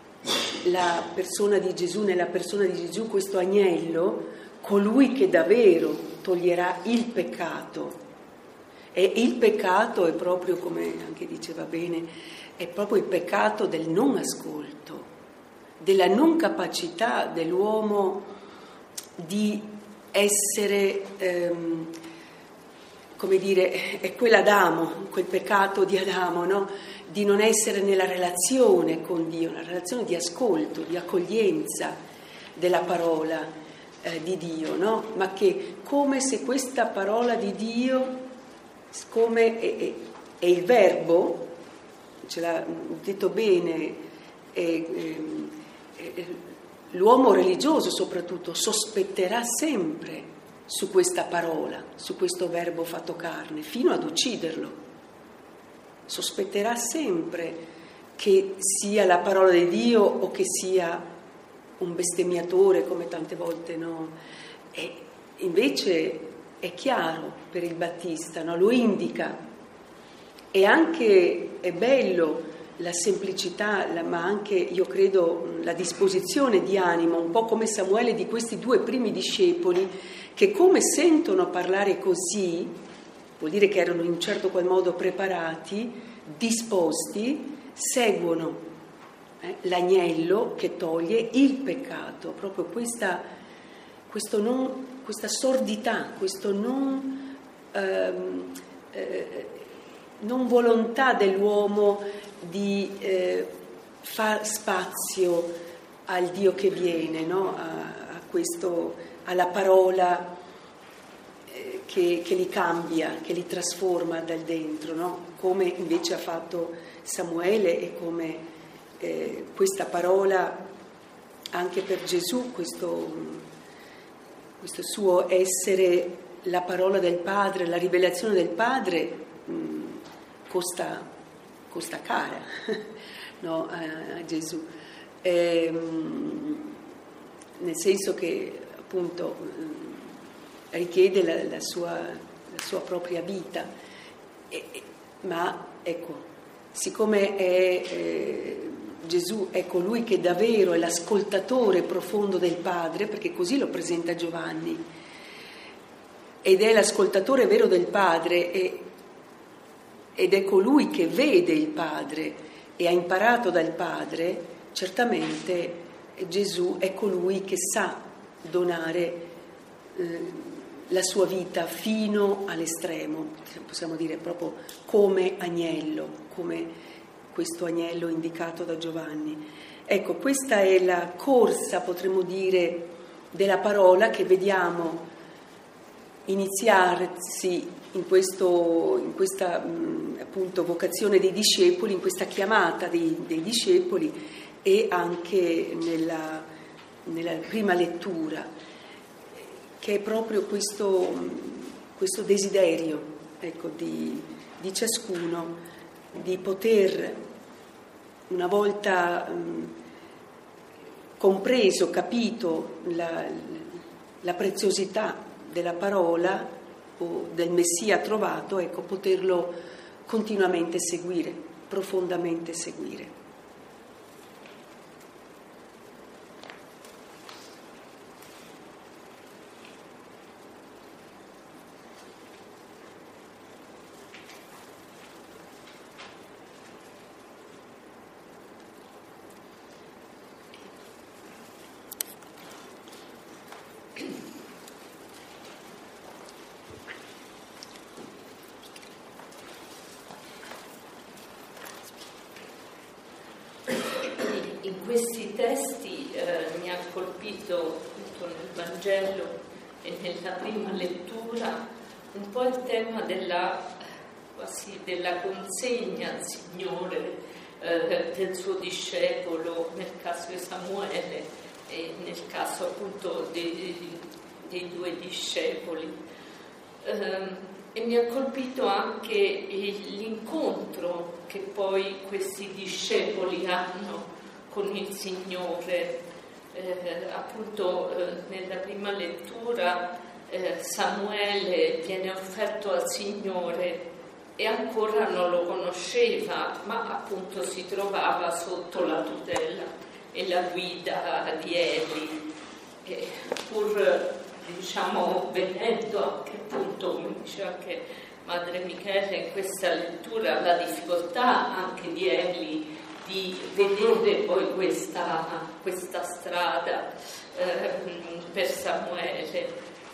la persona di Gesù, nella persona di Gesù questo agnello, colui che davvero toglierà il peccato. E il peccato è proprio, come anche diceva bene, è proprio il peccato del non ascolto, della non capacità dell'uomo di essere, ehm, come dire, è quell'Adamo, quel peccato di Adamo, no? Di non essere nella relazione con Dio, una relazione di ascolto, di accoglienza della parola eh, di Dio, no? Ma che come se questa parola di Dio, come è, è, è il verbo, ce l'ha detto bene, è, è, è, l'uomo religioso soprattutto sospetterà sempre su questa parola, su questo verbo fatto carne, fino ad ucciderlo. Sospetterà sempre che sia la parola di Dio o che sia un bestemmiatore, come tante volte, no? E invece è chiaro per il Battista, no? Lo indica. E anche è bello la semplicità, la, ma anche, io credo, la disposizione di animo, un po' come Samuele, di questi due primi discepoli, che come sentono parlare così, vuol dire che erano in un certo qual modo preparati, disposti, seguono eh, l'agnello che toglie il peccato, proprio questa, questo non, questa sordità, questo non, ehm, eh, non volontà dell'uomo di eh, far spazio al Dio che viene, no? a, a questo, alla parola eh, che, che li cambia, che li trasforma dal dentro, no? Come invece ha fatto Samuele e come eh, questa parola anche per Gesù, questo, questo suo essere la parola del Padre, la rivelazione del Padre, mh, costa, costa cara no, a, a Gesù, ehm, nel senso che appunto richiede la, la, sua, la sua propria vita, e, ma ecco, siccome è, eh, Gesù è colui che davvero è l'ascoltatore profondo del Padre, perché così lo presenta Giovanni, ed è l'ascoltatore vero del Padre, e, ed è colui che vede il Padre e ha imparato dal Padre, certamente Gesù è colui che sa donare eh, la sua vita fino all'estremo, possiamo dire proprio come agnello, come questo agnello indicato da Giovanni. Ecco, questa è la corsa, potremmo dire, della parola che vediamo iniziarsi in, questo, in questa mh, appunto vocazione dei discepoli, in questa chiamata dei, dei discepoli, e anche nella, nella prima lettura, che è proprio questo, questo desiderio, ecco, di, di ciascuno di poter, una volta mh, compreso, capito la, la preziosità della parola o del Messia trovato, ecco, poterlo continuamente seguire, profondamente seguire. In questi testi eh, mi ha colpito appunto nel Vangelo e nella prima lettura un po' il tema della, quasi della consegna al Signore eh, del suo discepolo, nel caso di Samuele e nel caso appunto dei, dei due discepoli. Eh, e mi ha colpito anche l'incontro che poi questi discepoli hanno con il Signore. Eh, appunto eh, nella prima lettura eh, Samuele viene offerto al Signore e ancora non lo conosceva, ma appunto si trovava sotto la tutela e la guida di Eli, e pur diciamo vedendo anche appunto, come dice anche Madre Michele in questa lettura, la difficoltà anche di Eli di vedere poi questa, questa strada eh, per Samuele,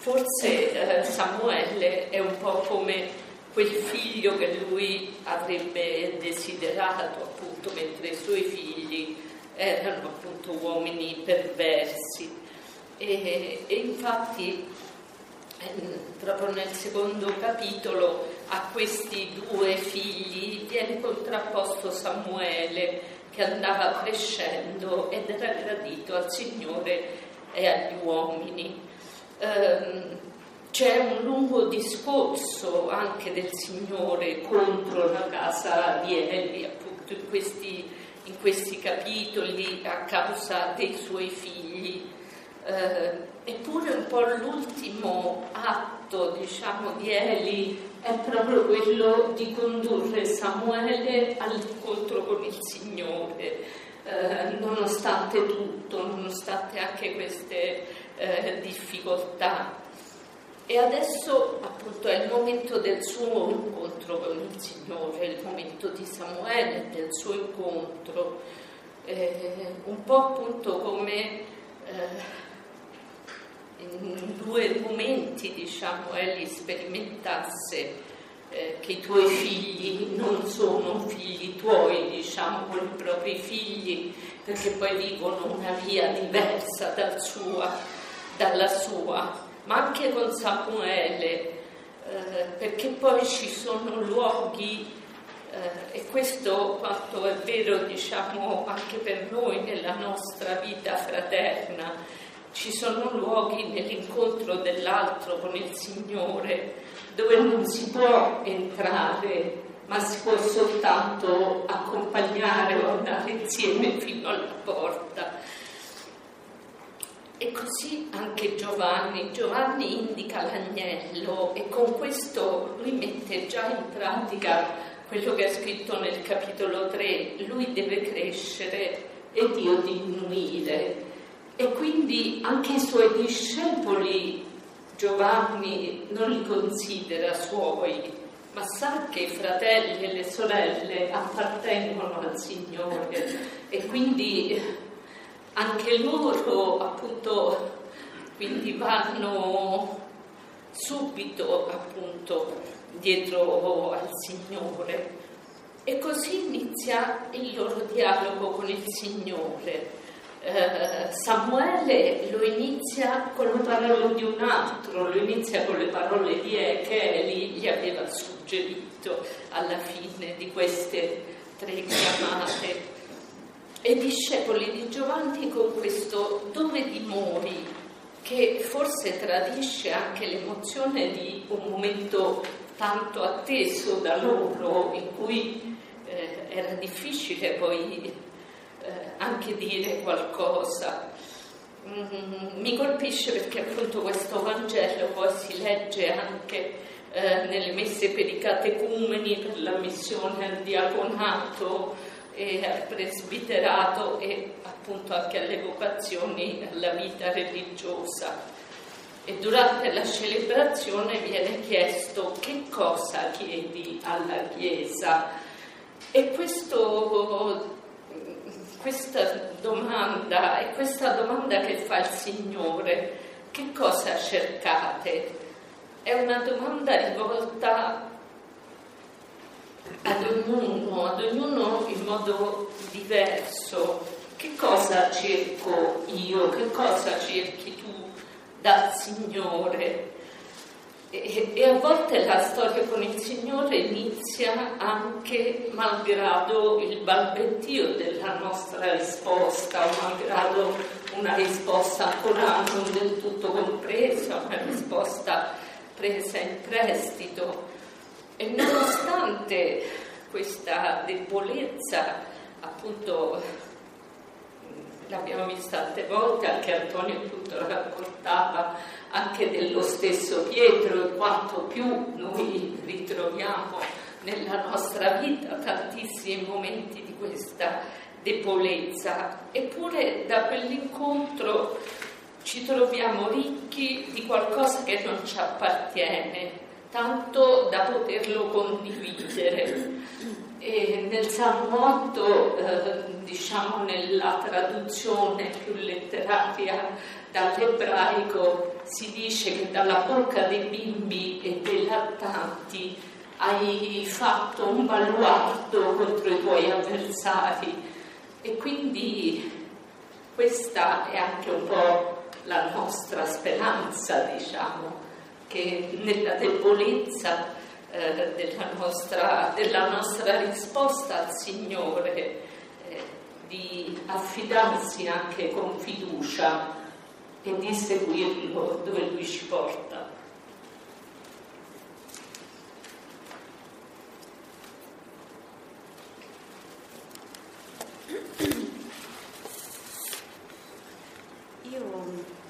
forse eh, Samuele è un po' come quel figlio che lui avrebbe desiderato, appunto, mentre i suoi figli erano appunto uomini perversi. E, e infatti eh, proprio nel secondo capitolo a questi due figli viene contrapposto Samuele, che andava crescendo ed era gradito al Signore e agli uomini. Um, c'è un lungo discorso anche del Signore contro la casa di Eli, appunto in questi, in questi capitoli, a causa dei suoi figli. Uh, eppure un po' l'ultimo atto, diciamo, di Eli è proprio quello di condurre Samuele all'incontro con il Signore, eh, nonostante tutto, nonostante anche queste eh, difficoltà. E adesso appunto è il momento del suo incontro con il Signore, il momento di Samuele, del suo incontro, eh, un po' appunto come eh, in due momenti, diciamo, egli sperimentasse eh, che i tuoi figli non sono figli tuoi, diciamo, con i propri figli, perché poi vivono una via diversa dal sua, dalla sua, ma anche con Samuele, eh, perché poi ci sono luoghi, eh, e questo quanto è vero, diciamo, anche per noi nella nostra vita fraterna. Ci sono luoghi nell'incontro dell'altro con il Signore dove non si può entrare, ma si può soltanto accompagnare o andare insieme fino alla porta. E così anche Giovanni. Giovanni indica l'agnello e con questo lui mette già in pratica quello che è scritto nel capitolo tre. Lui deve crescere e Dio diminuire. E quindi anche i suoi discepoli Giovanni non li considera suoi, ma sa che i fratelli e le sorelle appartengono al Signore e quindi anche loro appunto quindi vanno subito appunto dietro al Signore. E così inizia il loro dialogo con il Signore. Uh, Samuele lo inizia con le parole di un altro, lo inizia con le parole di e, che Eli gli aveva suggerito alla fine di queste tre chiamate. E i discepoli di Giovanni con questo dove dimori, che forse tradisce anche l'emozione di un momento tanto atteso da loro, in cui eh, era difficile poi Eh, anche dire qualcosa. Mm, mi colpisce perché appunto questo Vangelo poi si legge anche eh, nelle messe per i catecumeni, per la missione al diaconato e al presbiterato e appunto anche alle vocazioni alla vita religiosa. E durante la celebrazione viene chiesto che cosa chiedi alla Chiesa, e questo Questa domanda è questa domanda che fa il Signore: che cosa cercate? È una domanda rivolta ad ognuno, ad ognuno in modo diverso. Che cosa cerco io? Che cosa cerchi tu dal Signore? E, e a volte la storia con il Signore inizia anche malgrado il balbettio della nostra risposta, o malgrado una risposta ancora non del tutto compresa, una risposta presa in prestito. E nonostante questa debolezza, appunto, l'abbiamo vista tante volte, anche Antonio appunto raccontava anche dello stesso Pietro, e quanto più noi ritroviamo nella nostra vita tantissimi momenti di questa debolezza. Eppure da quell'incontro ci troviamo ricchi di qualcosa che non ci appartiene, tanto da poterlo condividere. E nel Salmo otto, eh, diciamo nella traduzione più letteraria dall'ebraico, si dice che dalla bocca dei bimbi e dei lattanti hai fatto un baluardo contro i tuoi avversari, e quindi questa è anche un po' la nostra speranza, diciamo, che nella debolezza eh, della, nostra, della nostra risposta al Signore, eh, di affidarsi anche con fiducia e di seguirlo dove Lui ci porta. Io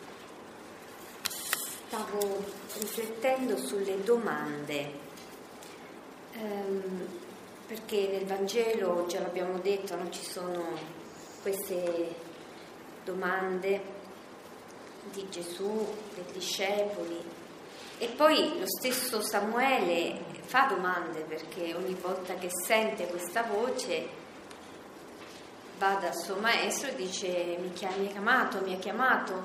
stavo riflettendo sulle domande, ehm, perché nel Vangelo, già l'abbiamo detto, non ci sono queste domande di Gesù, dei discepoli, e poi lo stesso Samuele fa domande, perché ogni volta che sente questa voce va dal suo maestro e dice: mi, chiami, mi ha chiamato, mi ha chiamato.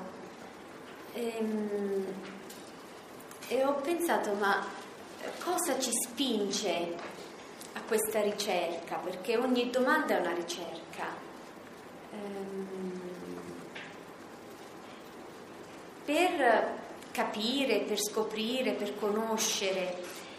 Ehm, e ho pensato, ma cosa ci spinge a questa ricerca? Perché ogni domanda è una ricerca. Ehm, per capire, per scoprire, per conoscere.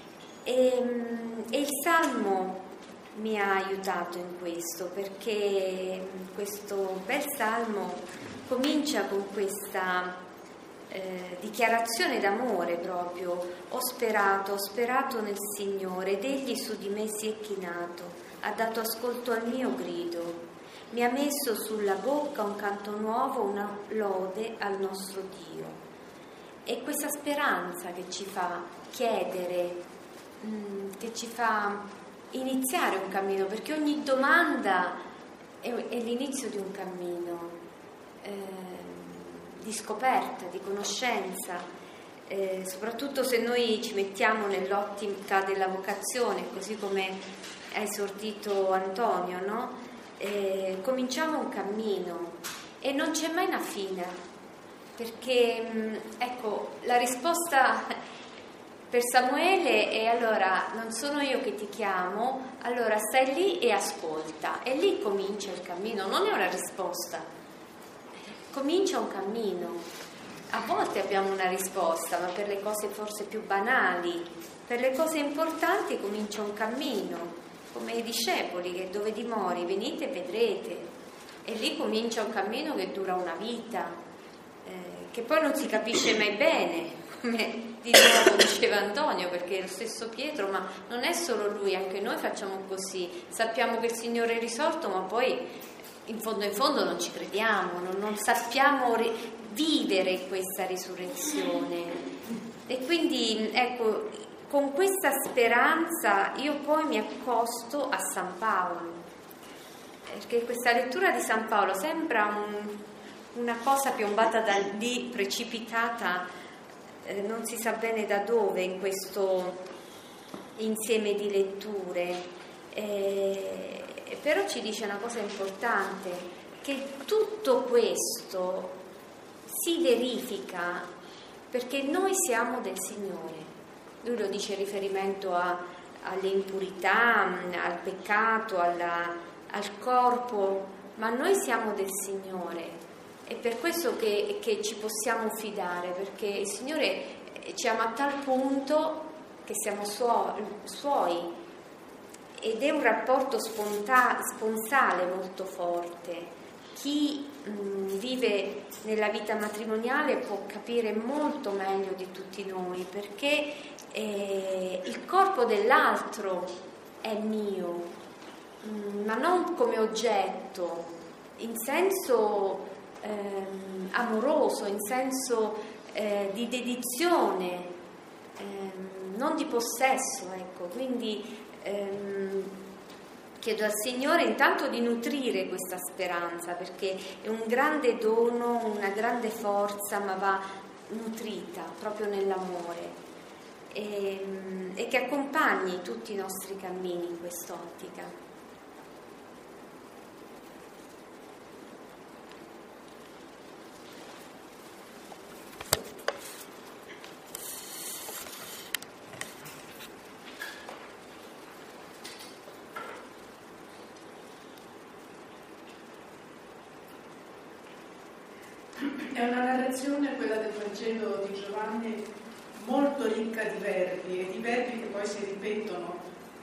E, e il Salmo mi ha aiutato in questo, perché questo bel Salmo comincia con questa eh, dichiarazione d'amore proprio: ho sperato, ho sperato nel Signore ed Egli su di me si è chinato, ha dato ascolto al mio grido, mi ha messo sulla bocca un canto nuovo, una lode al nostro Dio. E questa speranza che ci fa chiedere, mh, che ci fa iniziare un cammino, perché ogni domanda è, è l'inizio di un cammino eh, di scoperta, di conoscenza, eh, soprattutto se noi ci mettiamo nell'ottica della vocazione, così come ha esordito Antonio, no? Eh, cominciamo un cammino e non c'è mai una fine, perché mh, ecco, la risposta per Samuele è: allora non sono io che ti chiamo, allora stai lì e ascolta, e lì comincia il cammino. Non è una risposta, comincia un cammino. A volte abbiamo una risposta, ma per le cose forse più banali, per le cose importanti comincia un cammino, come i discepoli che: dove dimori, venite e vedrete. E lì comincia un cammino che dura una vita, eh, che poi non si capisce mai bene, come di nuovo diceva Antonio, perché è lo stesso Pietro, ma non è solo lui, anche noi facciamo così, sappiamo che il Signore è risorto, ma poi in fondo in fondo non ci crediamo, non, non sappiamo ri- vivere questa risurrezione. E quindi ecco, con questa speranza io poi mi accosto a San Paolo, perché questa lettura di San Paolo sembra un, una cosa piombata da lì, precipitata, eh, non si sa bene da dove, in questo insieme di letture, eh, però ci dice una cosa importante, che tutto questo si verifica perché noi siamo del Signore. Lui lo dice in riferimento a, alle impurità, al peccato, alla, al corpo, ma noi siamo del Signore. È per questo che, che ci possiamo fidare, perché il Signore ci ama a tal punto che siamo suo, suoi, ed è un rapporto sponta, sponsale molto forte. Chi mh, vive nella vita matrimoniale può capire molto meglio di tutti noi, perché eh, il corpo dell'altro è mio, mh, ma non come oggetto, in senso ehm, amoroso, in senso eh, di dedizione, ehm, non di possesso, ecco. Quindi ehm, chiedo al Signore intanto di nutrire questa speranza, perché è un grande dono, una grande forza, ma va nutrita proprio nell'amore. e, e che accompagni tutti i nostri cammini in quest'ottica. È una narrazione, quella del Vangelo di Giovanni, molto ricca di verbi, e di verbi che poi si ripetono.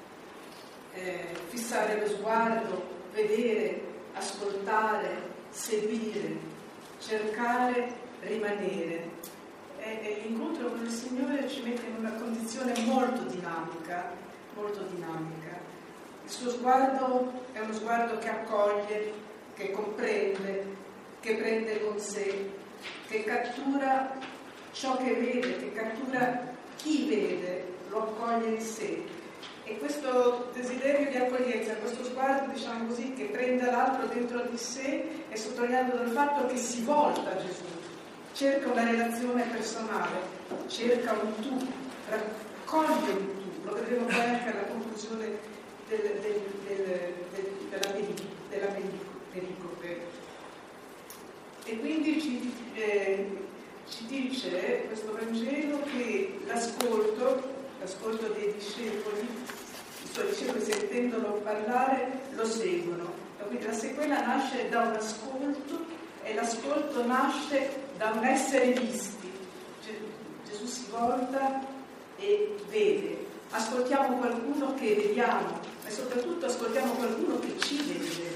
Eh, fissare lo sguardo, vedere, ascoltare, seguire, cercare, rimanere. E, e l'incontro con il Signore ci mette in una condizione molto dinamica, molto dinamica. Il suo sguardo è uno sguardo che accoglie, che comprende, che prende con sé, che cattura ciò che vede, che cattura chi vede, lo accoglie in sé. E questo desiderio di accoglienza, questo sguardo, diciamo così, che prende l'altro dentro di sé, è sottolineato dal fatto che si volta a Gesù, cerca una relazione personale, cerca un tu, raccoglie un tu. Lo vedremo poi anche alla conclusione del, del, del, del, della, pericope, della pericope. E quindi ci, eh, ci dice questo Vangelo che l'ascolto, l'ascolto dei discepoli, i suoi discepoli sentendono parlare lo seguono. E quindi la sequela nasce da un ascolto e l'ascolto nasce da un essere visti. Gesù si volta e vede. Ascoltiamo qualcuno che vediamo e soprattutto ascoltiamo qualcuno che ci vede.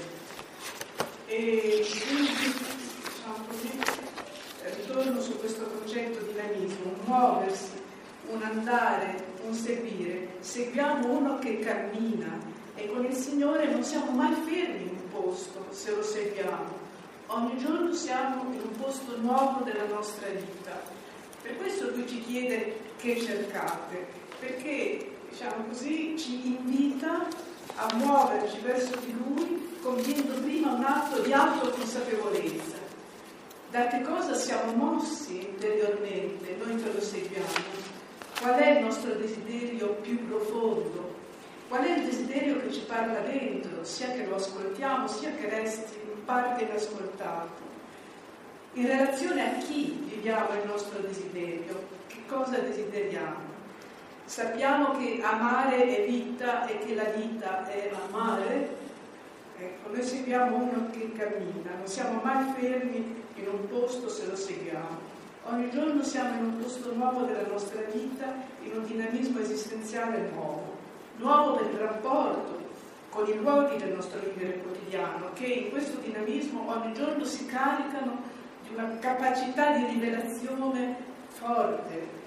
E quindi così, ritorno su questo concetto di dinamismo, un muoversi, un andare, un seguire. Seguiamo uno che cammina e con il Signore non siamo mai fermi in un posto se lo seguiamo. Ogni giorno siamo in un posto nuovo della nostra vita. Per questo Lui ci chiede che cercate, perché diciamo così ci invita a muoverci verso di Lui compiendo prima un atto di autoconsapevolezza. Da che cosa siamo mossi interiormente noi che lo seguiamo? Qual è il nostro desiderio più profondo? Qual è il desiderio che ci parla dentro, sia che lo ascoltiamo, sia che resti in parte inascoltato? In relazione a chi viviamo il nostro desiderio? Che cosa desideriamo? Sappiamo che amare è vita e che la vita è amare? Ecco, noi seguiamo uno che cammina, non siamo mai fermi in un posto se lo seguiamo. Ogni giorno siamo in un posto nuovo della nostra vita, in un dinamismo esistenziale nuovo, nuovo per il rapporto con i luoghi del nostro vivere quotidiano, che in questo dinamismo ogni giorno si caricano di una capacità di rivelazione forte,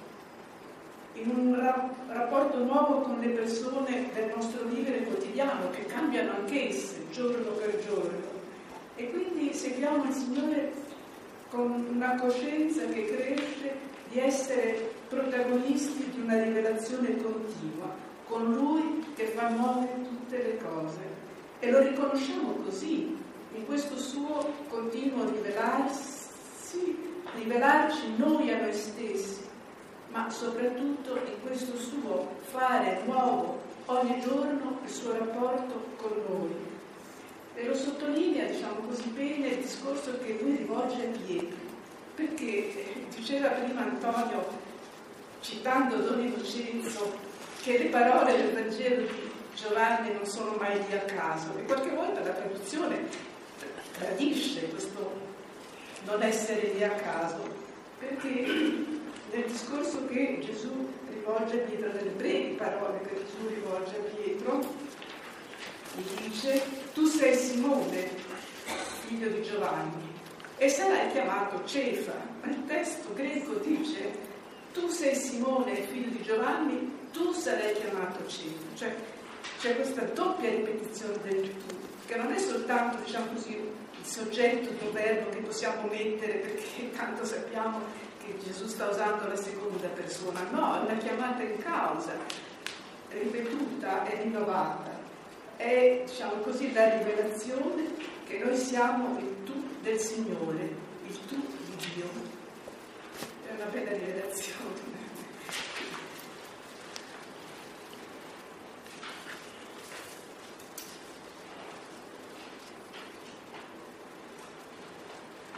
in un ra- rapporto nuovo con le persone del nostro vivere quotidiano, che cambiano anch'esse giorno per giorno. E quindi seguiamo il Signore con una coscienza che cresce di essere protagonisti di una rivelazione continua, con Lui che fa nuove tutte le cose. E lo riconosciamo così, in questo suo continuo rivelarsi, rivelarci noi a noi stessi, ma soprattutto in questo suo fare nuovo ogni giorno il suo rapporto con noi. E lo sottolinea, diciamo così bene, il discorso che lui rivolge a Pietro, perché diceva prima Antonio, citando Don Innocenzo, che le parole del Vangelo di Giovanni non sono mai lì a caso, e qualche volta la traduzione tradisce questo non essere lì a caso, perché nel discorso che Gesù rivolge a Pietro, nelle brevi parole che Gesù rivolge a Pietro, gli dice: tu sei Simone, figlio di Giovanni, e sarai chiamato Cefa. Ma il testo greco dice: tu sei Simone, figlio di Giovanni, tu sarai chiamato Cefa. Cioè c'è questa doppia ripetizione del tu, che non è soltanto, diciamo così, il soggetto di un verbo che possiamo mettere perché tanto sappiamo che Gesù sta usando la seconda persona, no, è una chiamata in causa, ripetuta e rinnovata. È, diciamo così, la rivelazione che noi siamo il tu del Signore, il tu di Dio. È una bella rivelazione.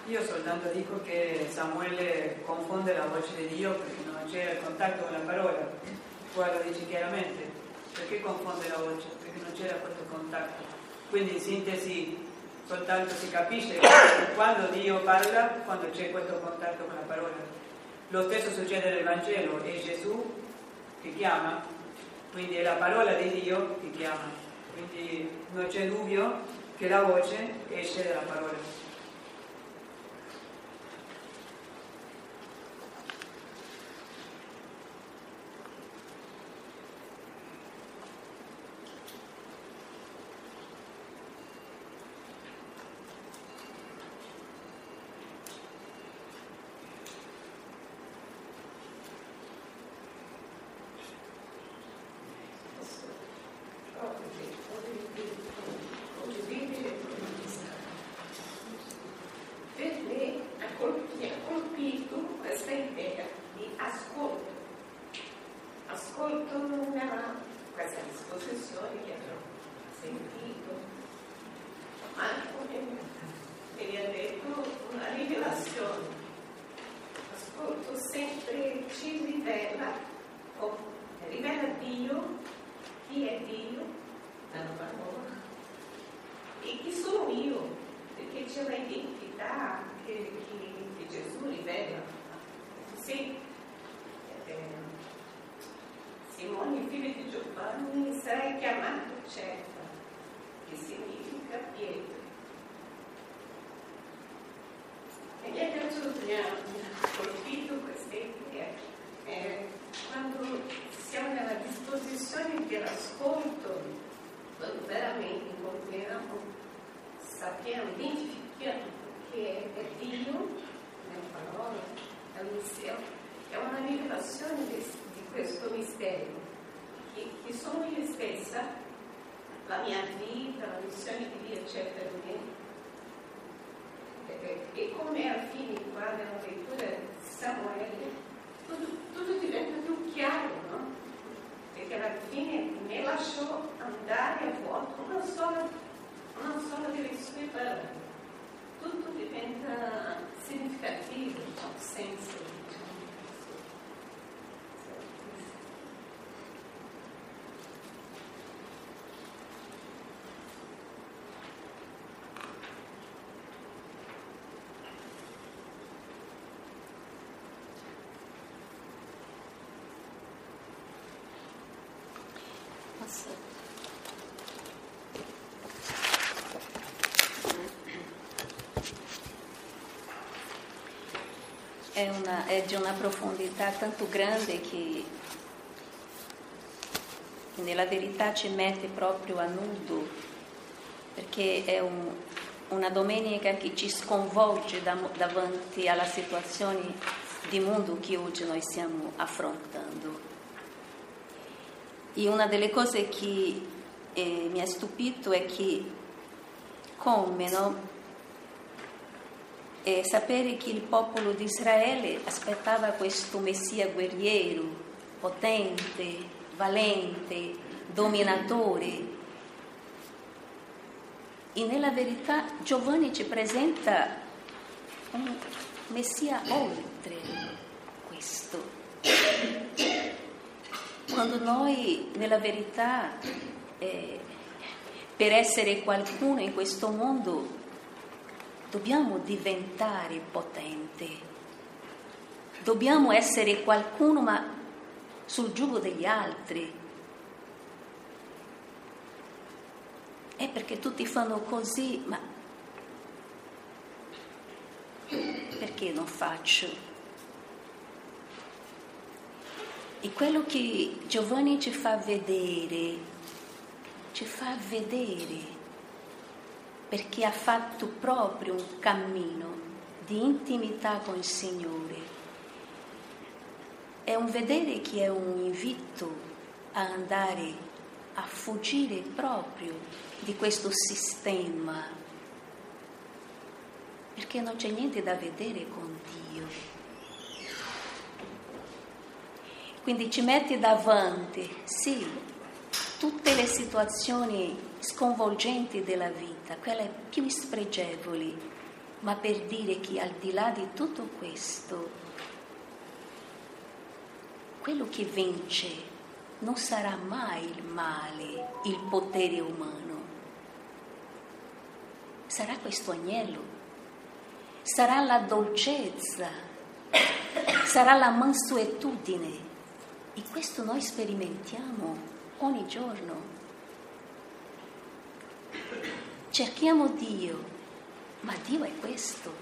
Io soltanto dico che Samuele confonde la voce di Dio perché non c'era il contatto con la parola. Qua lo dice chiaramente. Perché confonde la voce? Perché non c'era questo contatto. Quindi in sintesi soltanto si capisce che quando Dio parla, quando c'è questo contatto con la parola. Lo stesso succede nel Vangelo, è Gesù che chiama, quindi è la parola di Dio che chiama. Quindi non c'è dubbio che la voce esce dalla parola. Simone, figlio di Giovanni, sarai chiamato Cefa, che significa pietra. E mi è piaciuto, mi ha colpito questa idea. Eh, quando siamo nella disposizione dell'ascolto, quando veramente compriamo, sappiamo, identifichiamo che è Dio, nella parola, nel mistero, è una rivelazione di, di questo mistero, che, che sono io stessa, la mia vita, la missione di Dio c'è per me. E, e come alla fine qua nella lettura di Samuele, tutto, tutto diventa più chiaro, no? Perché alla fine mi lasciò andare a vuoto una sola, una sola delle sue parole. Tutto diventa significativo, ha un senso. È, una, è di una profondità tanto grande che nella verità ci mette proprio a nudo, perché è un, una domenica che ci sconvolge da, davanti alla situazione di mondo che oggi noi stiamo affrontando. E una delle cose che eh, mi ha stupito è che come, no? E sapere che il popolo di Israele aspettava questo Messia guerriero, potente, valente, dominatore. E nella verità Giovanni ci presenta un Messia oltre questo. Quando noi nella verità, eh, per essere qualcuno in questo mondo, dobbiamo diventare potente, dobbiamo essere qualcuno ma sul giugo degli altri. È perché tutti fanno così, ma perché non faccio? E quello che Giovanni ci fa vedere, ci fa vedere, perché ha fatto proprio un cammino di intimità con il Signore. È un vedere che è un invito a andare a fuggire proprio di questo sistema, perché non c'è niente da vedere con Dio. Quindi ci metti davanti, sì, tutte le situazioni sconvolgenti della vita, quelle più spregevoli, ma per dire che al di là di tutto questo, quello che vince non sarà mai il male, il potere umano. Sarà questo agnello, sarà la dolcezza, sarà la mansuetudine. E questo noi sperimentiamo ogni giorno. Cerchiamo Dio, ma Dio è questo.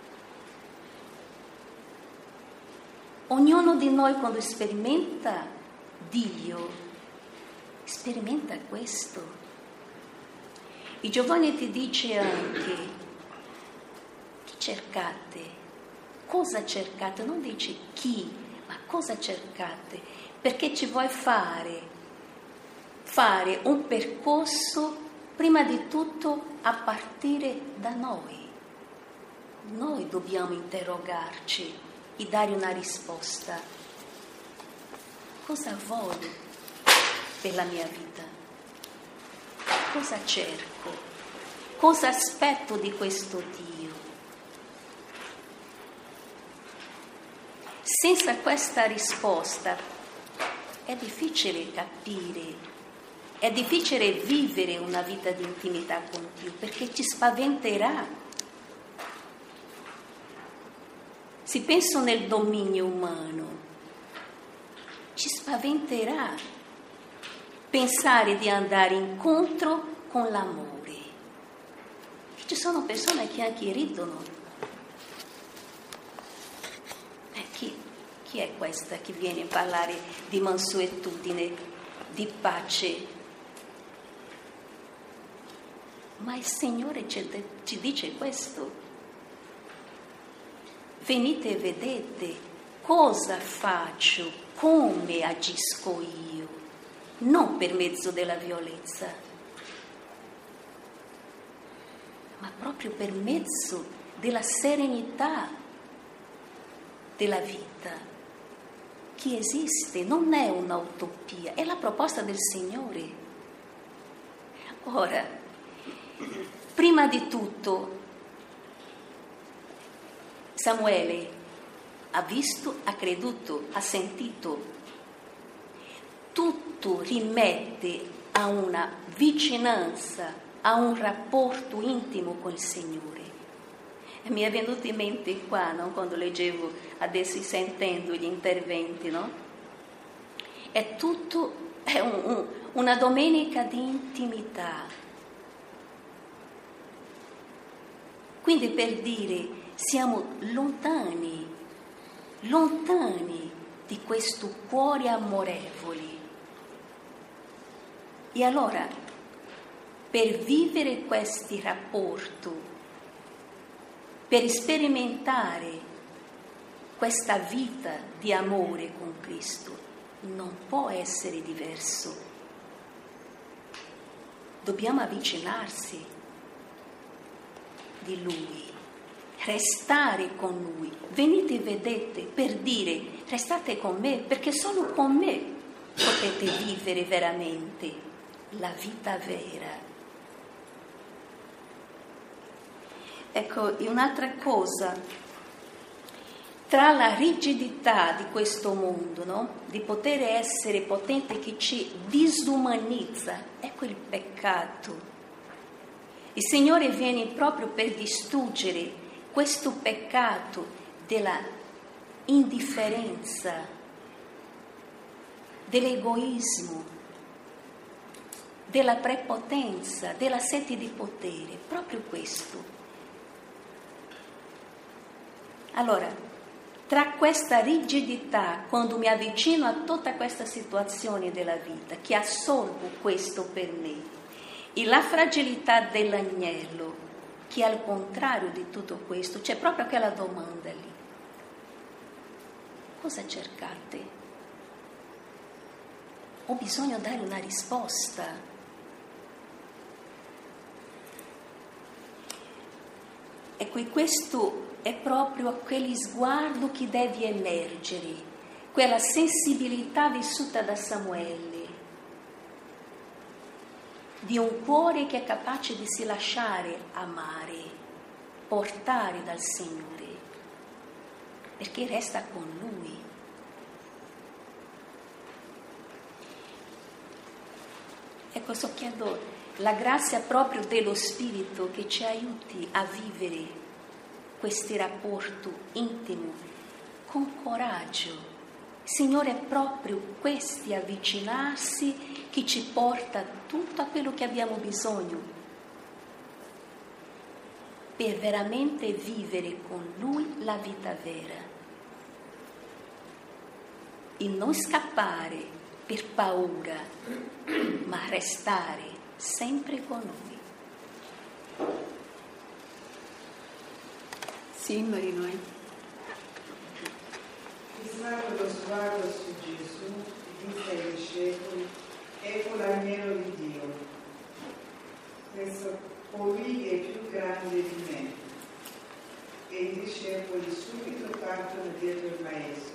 Ognuno di noi quando sperimenta Dio, sperimenta questo. E Giovanni ti dice anche, chi cercate? Cosa cercate? Non dice chi, ma cosa cercate? Perché ci vuoi fare, fare un percorso prima di tutto a partire da noi. Noi dobbiamo interrogarci e dare una risposta. Cosa voglio per la mia vita? Cosa cerco? Cosa aspetto di questo Dio? Senza questa risposta è difficile capire. È difficile vivere una vita di intimità con Dio perché ci spaventerà. Se penso nel dominio umano, ci spaventerà pensare di andare incontro con l'amore. Ci sono persone che anche ridono. Eh, chi, chi è questa che viene a parlare di mansuetudine, di pace? Ma il Signore ci, ci dice questo. Venite e vedete cosa faccio, come agisco io, non per mezzo della violenza, ma proprio per mezzo della serenità della vita che esiste, non è un'utopia, è la proposta del Signore. Ora, prima di tutto, Samuele ha visto, ha creduto, ha sentito. Tutto rimette a una vicinanza, a un rapporto intimo con il Signore. E mi è venuto in mente qua, no? Quando leggevo adesso, sentendo gli interventi, no? È tutto, è un, un, una domenica di intimità. Quindi per dire, siamo lontani, lontani di questo cuore amorevole. E allora, per vivere questi rapporti, per sperimentare questa vita di amore con Cristo, non può essere diverso. Dobbiamo avvicinarsi di Lui, restare con Lui. Venite e vedete, per dire, restate con me, perché solo con me potete vivere veramente la vita vera. Ecco, un'altra cosa, tra la rigidità di questo mondo, no? Di poter essere potente che ci disumanizza, ecco il peccato. Il Signore viene proprio per distruggere questo peccato della indifferenza, dell'egoismo, della prepotenza, della sete di potere, proprio questo. Allora, tra questa rigidità, quando mi avvicino a tutta questa situazione della vita, che assolvo questo per me, e la fragilità dell'agnello, che al contrario di tutto questo, c'è proprio quella domanda lì. Cosa cercate? Ho bisogno di dare una risposta. Ecco, questo è proprio quel sguardo che deve emergere, quella sensibilità vissuta da Samuele, di un cuore che è capace di si lasciare amare, portare dal Signore, perché resta con Lui. Ecco, sto chiedendo la grazia proprio dello Spirito che ci aiuti a vivere questi rapporti intimi con coraggio. Signore, è proprio questi avvicinarsi che ci porta tutto quello che abbiamo bisogno per veramente vivere con Lui la vita vera e non scappare per paura, ma restare sempre con Lui. Sì, Marinoe. Fissando lo sguardo su Gesù, disse ai discepoli: ecco l'agnello di Dio. Questo colui è più grande di me. E i discepoli subito partono dietro il Maestro.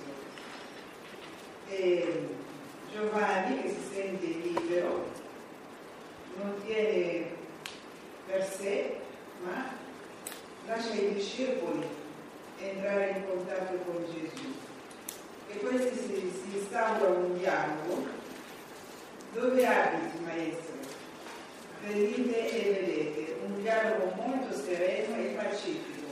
E Giovanni, che si sente libero, non tiene per sé, ma lascia i discepoli entrare in contatto con Gesù. E questi si, si instaura un dialogo. Dove abiti, Maestro? Venite e vedete. Un dialogo molto sereno e pacifico,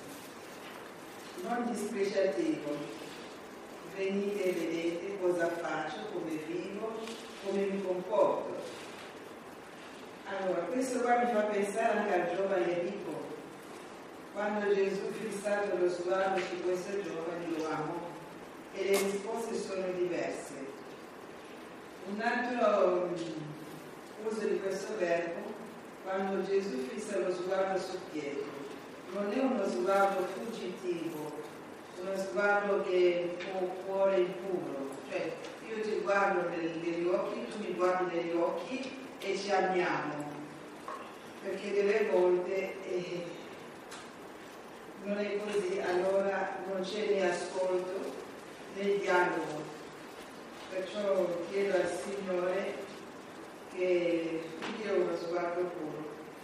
non dispregiativo. Venite e vedete cosa faccio, come vivo, come mi comporto. Allora, questo qua mi fa pensare anche al giovane ricco. Quando Gesù fissato lo sguardo su questo giovane l'uomo, e le risposte sono diverse. Un altro um, uso di questo verbo, quando Gesù fissa lo sguardo su Pietro, non è uno sguardo fuggitivo, uno sguardo che può cuore impuro, cioè io ti guardo negli occhi, tu mi guardi negli occhi e ci amiamo, perché delle volte eh, non è così, allora non c'è né ascolto né dialogo. Perciò chiedo al Signore che mi dia uno sguardo puro.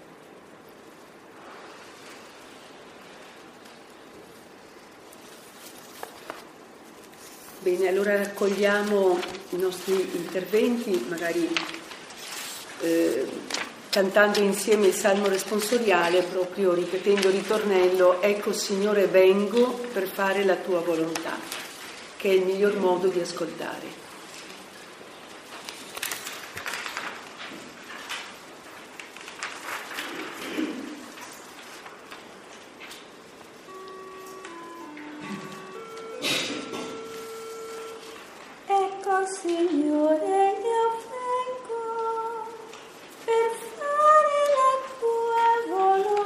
Bene, allora raccogliamo i nostri interventi, magari eh, cantando insieme il Salmo responsoriale, proprio ripetendo il ritornello: ecco Signore vengo per fare la tua volontà, che è il miglior modo di ascoltare. Signore, io vengo per fare la tua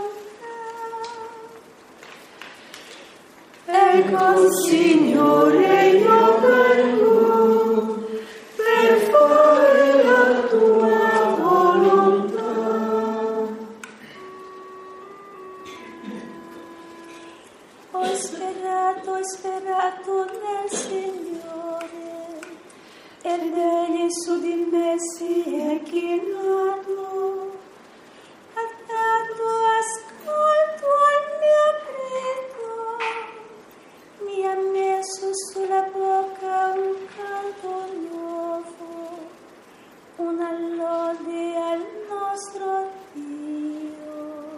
volontà. Ecco, Signore, io vengo per fare la tua volontà. Ho sperato, ho sperato nel Signore, ed egli su di me si è chinato, ha dato ascolto al mio grido, mi ha messo sulla bocca un canto nuovo, una lode al nostro Dio.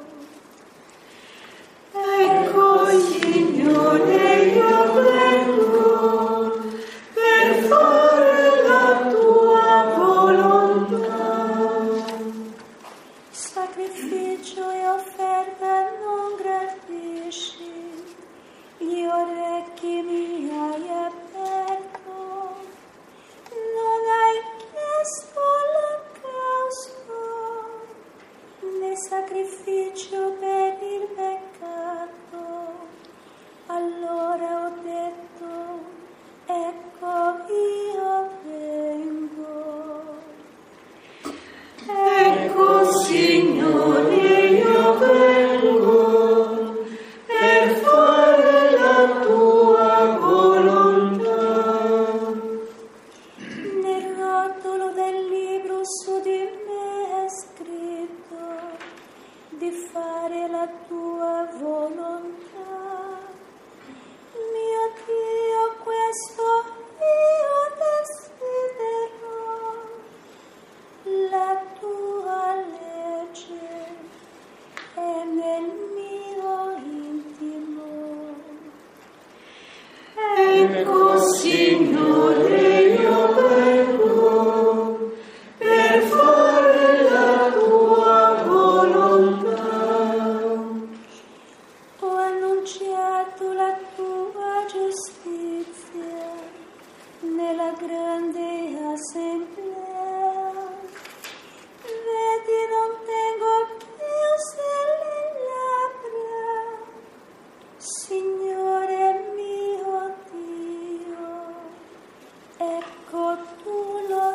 Ecco, Signore, io vengo per fare la tua volontà. Sacrificio e offerta non gradisci, gli orecchi mi hai aperto, non hai chiesto l'olocausto né sacrificio per il peccato. Allora ho detto: ecco io vengo. Ecco, Signore, io vengo per fare la tua volontà. Ecco, Signore, io vengo per fare la tua volontà. Ho annunciato la tua giustizia nella grande assemblea. Vedi, non tengo più stelle in labbra, Signore mio Dio, ecco tu lo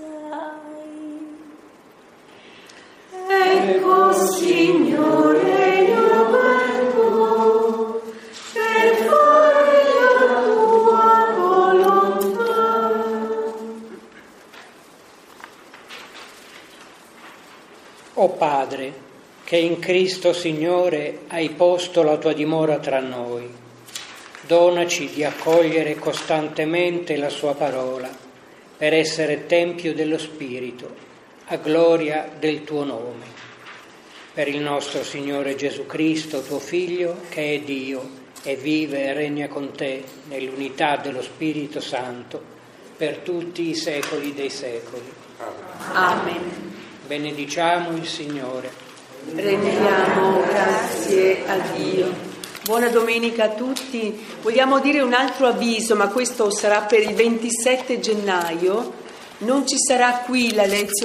sai. Ecco, Signore, io vengo per fare la tua volontà. O Padre, che in Cristo Signore hai posto la tua dimora tra noi, donaci di accogliere costantemente la sua parola per essere tempio dello Spirito, a gloria del tuo nome. Per il nostro Signore Gesù Cristo, tuo Figlio, che è Dio e vive e regna con te nell'unità dello Spirito Santo per tutti i secoli dei secoli. Amen. Benediciamo il Signore. Rendiamo grazie a Dio. Buona domenica a tutti. Vogliamo dire un altro avviso, ma questo sarà per il ventisette gennaio. Non ci sarà qui la lezione